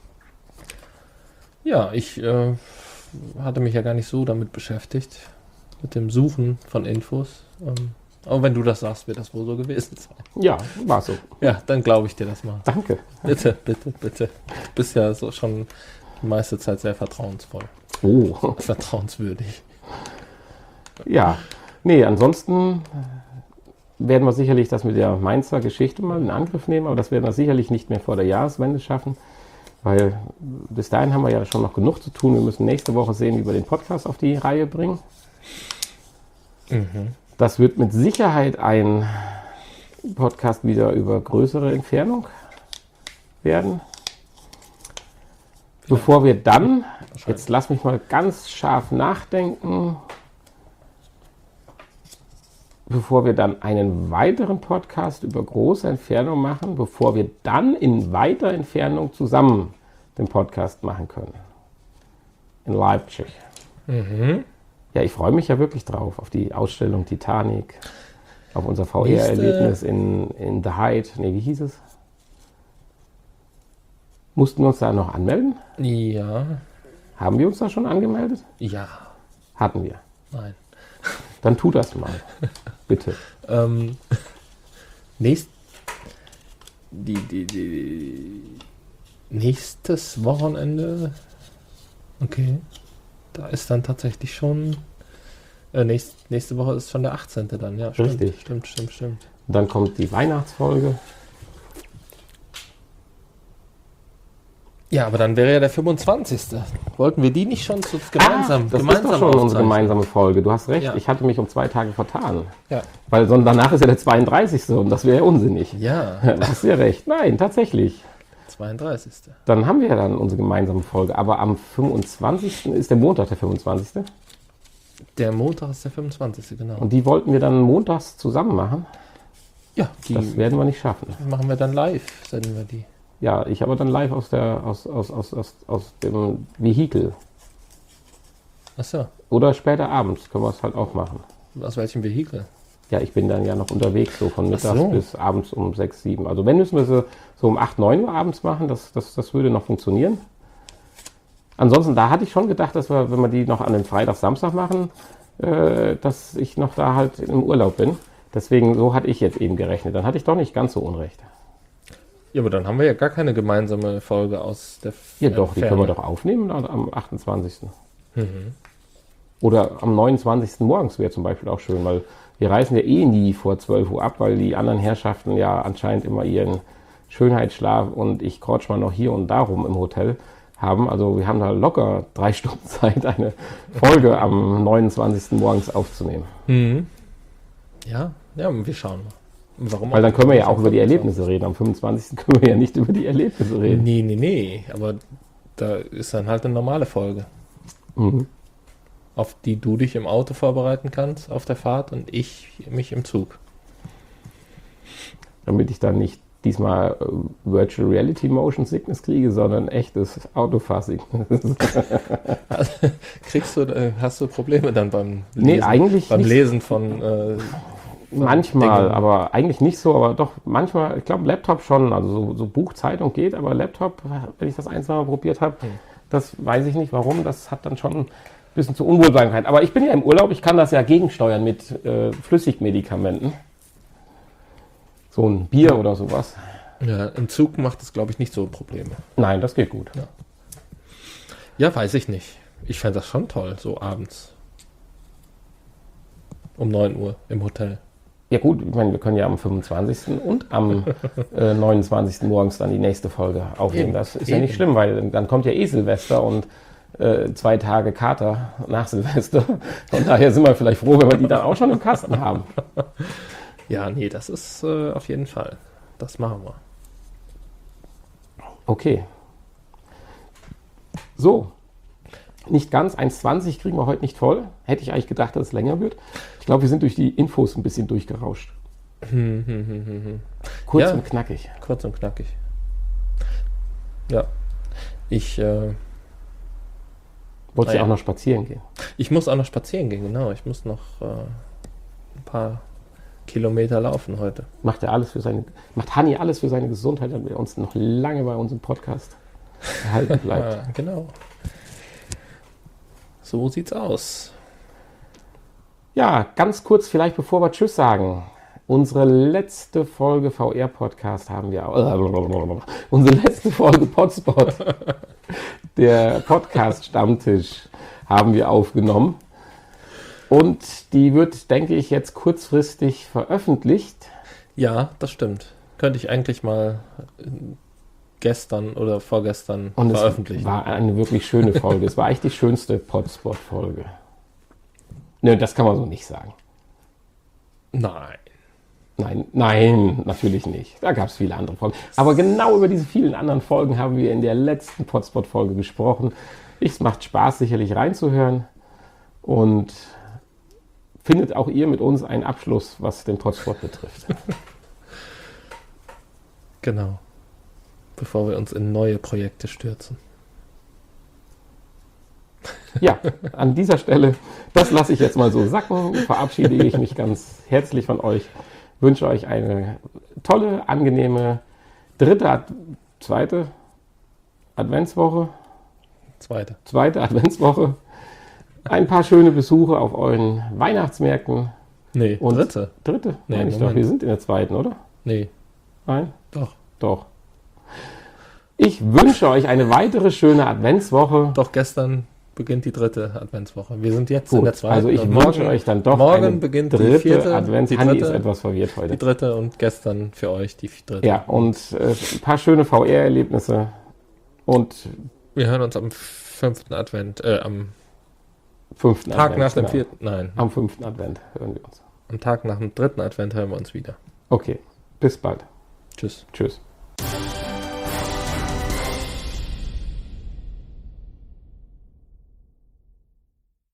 Speaker 2: Ja, ich hatte mich ja gar nicht so damit beschäftigt, mit dem Suchen von Infos. Aber wenn du das sagst, wird das wohl so gewesen sein.
Speaker 1: Ja, war so.
Speaker 2: Ja, dann glaube ich dir das mal.
Speaker 1: Danke.
Speaker 2: Bitte. Du bist ja so schon die meiste Zeit sehr vertrauensvoll.
Speaker 1: Oh.
Speaker 2: Vertrauenswürdig.
Speaker 1: Ja, nee, ansonsten werden wir sicherlich das mit der Mainzer Geschichte mal in Angriff nehmen, aber das werden wir sicherlich nicht mehr vor der Jahreswende schaffen. Weil bis dahin haben wir ja schon noch genug zu tun. Wir müssen nächste Woche sehen, wie wir den Podcast auf die Reihe bringen. Das wird mit Sicherheit ein Podcast wieder über größere Entfernung werden. Bevor wir dann, jetzt lass mich mal ganz scharf nachdenken, bevor wir dann einen weiteren Podcast über große Entfernung machen, bevor wir dann in weiter Entfernung zusammen den Podcast machen können. In Leipzig. Ja, ich freue mich ja wirklich drauf, auf die Ausstellung Titanic, auf unser VR-Erlebnis in The Hyde. Nee, wie hieß es? Mussten wir uns da noch anmelden?
Speaker 2: Ja.
Speaker 1: Haben wir uns da schon angemeldet?
Speaker 2: Ja.
Speaker 1: Hatten wir.
Speaker 2: Nein.
Speaker 1: Dann tu das mal. Bitte.
Speaker 2: Nächstes Wochenende. Okay. Da ist dann tatsächlich schon. Nächste Woche ist schon der 18. dann, ja.
Speaker 1: Richtig.
Speaker 2: Stimmt.
Speaker 1: Dann kommt die Weihnachtsfolge.
Speaker 2: Ja, aber dann wäre ja der 25. Wollten wir die nicht schon gemeinsam
Speaker 1: das ist doch schon unsere
Speaker 2: aufzeichnen?
Speaker 1: Gemeinsame Folge. Du hast recht,
Speaker 2: Ja.
Speaker 1: Ich hatte mich um 2 Tage vertan.
Speaker 2: Ja.
Speaker 1: Weil danach ist ja der 32. und das wäre ja unsinnig.
Speaker 2: Ja,
Speaker 1: Du hast ja recht. Nein, tatsächlich.
Speaker 2: 32.
Speaker 1: Dann haben wir ja dann unsere gemeinsame Folge. Aber am 25. ist der Montag der 25.
Speaker 2: Der Montag ist der 25. genau.
Speaker 1: Und die wollten wir dann montags zusammen machen.
Speaker 2: Ja, die
Speaker 1: Das werden wir nicht schaffen.
Speaker 2: machen wir dann live, senden wir die.
Speaker 1: Ja, ich aber dann live aus dem Vehikel.
Speaker 2: Achso,
Speaker 1: Oder später abends können wir es halt auch machen.
Speaker 2: aus welchem Vehikel?
Speaker 1: Ja, ich bin dann ja noch unterwegs, so von mittags
Speaker 2: so.
Speaker 1: bis abends um 6, 7. Also wenn müssen wir so um 8, 9 Uhr abends machen, das würde noch funktionieren. Ansonsten, da hatte ich schon gedacht, dass wir, wenn wir die noch an den Freitag, Samstag machen, dass ich noch da halt im Urlaub bin. Deswegen, so hatte ich jetzt eben gerechnet. Dann hatte ich doch nicht ganz so unrecht.
Speaker 2: Ja, aber dann haben wir ja gar keine gemeinsame Folge aus der
Speaker 1: Ja doch, die
Speaker 2: Ferne.
Speaker 1: können wir doch aufnehmen dann am 28. Oder am 29. morgens wäre zum Beispiel auch schön, weil wir reisen ja eh nie vor 12 Uhr ab, weil die anderen Herrschaften ja anscheinend immer ihren Schönheitsschlaf und ich quatsch mal noch hier und da rum im Hotel haben. Also wir haben da locker 3 Stunden Zeit, eine Folge am 29. morgens aufzunehmen.
Speaker 2: Ja, wir schauen mal. Warum
Speaker 1: Weil dann können wir ja auch über die
Speaker 2: nicht?
Speaker 1: Erlebnisse reden. Am 25. können wir ja nicht über die Erlebnisse reden.
Speaker 2: Nee, aber da ist dann halt eine normale Folge, auf die du dich im Auto vorbereiten kannst, auf der Fahrt und ich mich im Zug.
Speaker 1: Damit ich dann nicht diesmal Virtual Reality Motion Sickness kriege, sondern echtes Autofahr-Sickness.
Speaker 2: Hast du Probleme dann beim Lesen,
Speaker 1: Nee, eigentlich
Speaker 2: beim
Speaker 1: nicht.
Speaker 2: Lesen von
Speaker 1: Manchmal,
Speaker 2: Dingen.
Speaker 1: aber eigentlich nicht so, aber doch manchmal, ich glaube Laptop schon, also so Buch, Zeitung geht, aber Laptop, wenn ich das ein, zwei Mal probiert habe, das weiß ich nicht warum, das hat dann schon ein bisschen zu Unwohlsamkeit. Aber ich bin ja im Urlaub, ich kann das ja gegensteuern mit Flüssigmedikamenten. So ein Bier oder sowas.
Speaker 2: Ja, im Zug macht es, glaube ich, nicht so Probleme.
Speaker 1: Nein, das geht gut.
Speaker 2: Ja, weiß ich nicht. Ich fände das schon toll, so abends. Um 9 Uhr im Hotel.
Speaker 1: Ja gut, ich meine, wir können ja am 25. und am 29. morgens dann die nächste Folge aufnehmen.
Speaker 2: Eben,
Speaker 1: Das ist ja nicht schlimm, weil dann kommt ja Silvester und 2 Tage Kater nach Silvester. Von daher sind wir vielleicht froh, wenn wir die dann auch schon im Kasten haben.
Speaker 2: Ja, nee, das ist auf jeden Fall. Das machen wir.
Speaker 1: Okay. So. Nicht ganz, 1,20 kriegen wir heute nicht voll. Hätte ich eigentlich gedacht, dass es länger wird. Ich glaube, wir sind durch die Infos ein bisschen durchgerauscht. Kurz
Speaker 2: Ja.
Speaker 1: und knackig.
Speaker 2: Kurz und knackig. Ja. Ich
Speaker 1: Wolltest du
Speaker 2: ja.
Speaker 1: auch noch spazieren gehen?
Speaker 2: muss auch noch spazieren gehen, genau. Ich muss noch ein paar Kilometer laufen heute.
Speaker 1: Macht Hanni alles für seine Gesundheit, damit er uns noch lange bei unserem Podcast erhalten bleibt.
Speaker 2: Ja, genau. So sieht's aus.
Speaker 1: Ja, ganz kurz vielleicht, bevor wir Tschüss sagen. Unsere letzte Folge VR-Podcast haben wir unsere letzte Folge Podspot, der Podcast-Stammtisch, haben wir aufgenommen. Und die wird, denke ich, jetzt kurzfristig veröffentlicht.
Speaker 2: Ja, das stimmt. Könnte ich eigentlich mal gestern oder vorgestern
Speaker 1: Und
Speaker 2: veröffentlichen.
Speaker 1: es war eine wirklich schöne Folge. Es war eigentlich die schönste Podspot-Folge. Nö, das kann man so nicht sagen. Nein, natürlich nicht. Da gab es viele andere Folgen. Aber genau über diese vielen anderen Folgen haben wir in der letzten Podspot-Folge gesprochen. Es macht Spaß, sicherlich reinzuhören. Und findet auch ihr mit uns einen Abschluss, was den Pottsport betrifft.
Speaker 2: Genau. Bevor wir uns in neue Projekte stürzen.
Speaker 1: Ja, an dieser Stelle, das lasse ich jetzt mal so sacken, verabschiede ich mich ganz herzlich von euch, wünsche euch eine tolle, angenehme zweite Adventswoche, zweite Adventswoche, ein paar schöne Besuche auf euren Weihnachtsmärkten.
Speaker 2: Nee,
Speaker 1: und
Speaker 2: dritte.
Speaker 1: Nee,
Speaker 2: meine
Speaker 1: ich doch, wir sind in der zweiten, oder?
Speaker 2: Nee.
Speaker 1: Nein?
Speaker 2: Doch.
Speaker 1: Ich wünsche euch eine weitere schöne Adventswoche.
Speaker 2: Doch, gestern beginnt die dritte Adventswoche. Wir sind jetzt
Speaker 1: Gut,
Speaker 2: in der zweiten.
Speaker 1: also ich wünsche euch dann doch
Speaker 2: morgen
Speaker 1: eine
Speaker 2: beginnt die
Speaker 1: dritte
Speaker 2: vierte.
Speaker 1: Advents. Hanni ist etwas verwirrt heute.
Speaker 2: Die dritte und gestern für euch die dritte.
Speaker 1: Ja, und ein paar schöne VR-Erlebnisse. Und
Speaker 2: wir hören uns am 5. Advent, am
Speaker 1: 5.
Speaker 2: Tag
Speaker 1: Advent,
Speaker 2: nach dem
Speaker 1: genau.
Speaker 2: 4. Nein,
Speaker 1: Am 5. Advent hören wir uns.
Speaker 2: am Tag nach dem 3. Advent hören wir uns wieder.
Speaker 1: Okay, bis bald.
Speaker 2: Tschüss.
Speaker 1: Tschüss.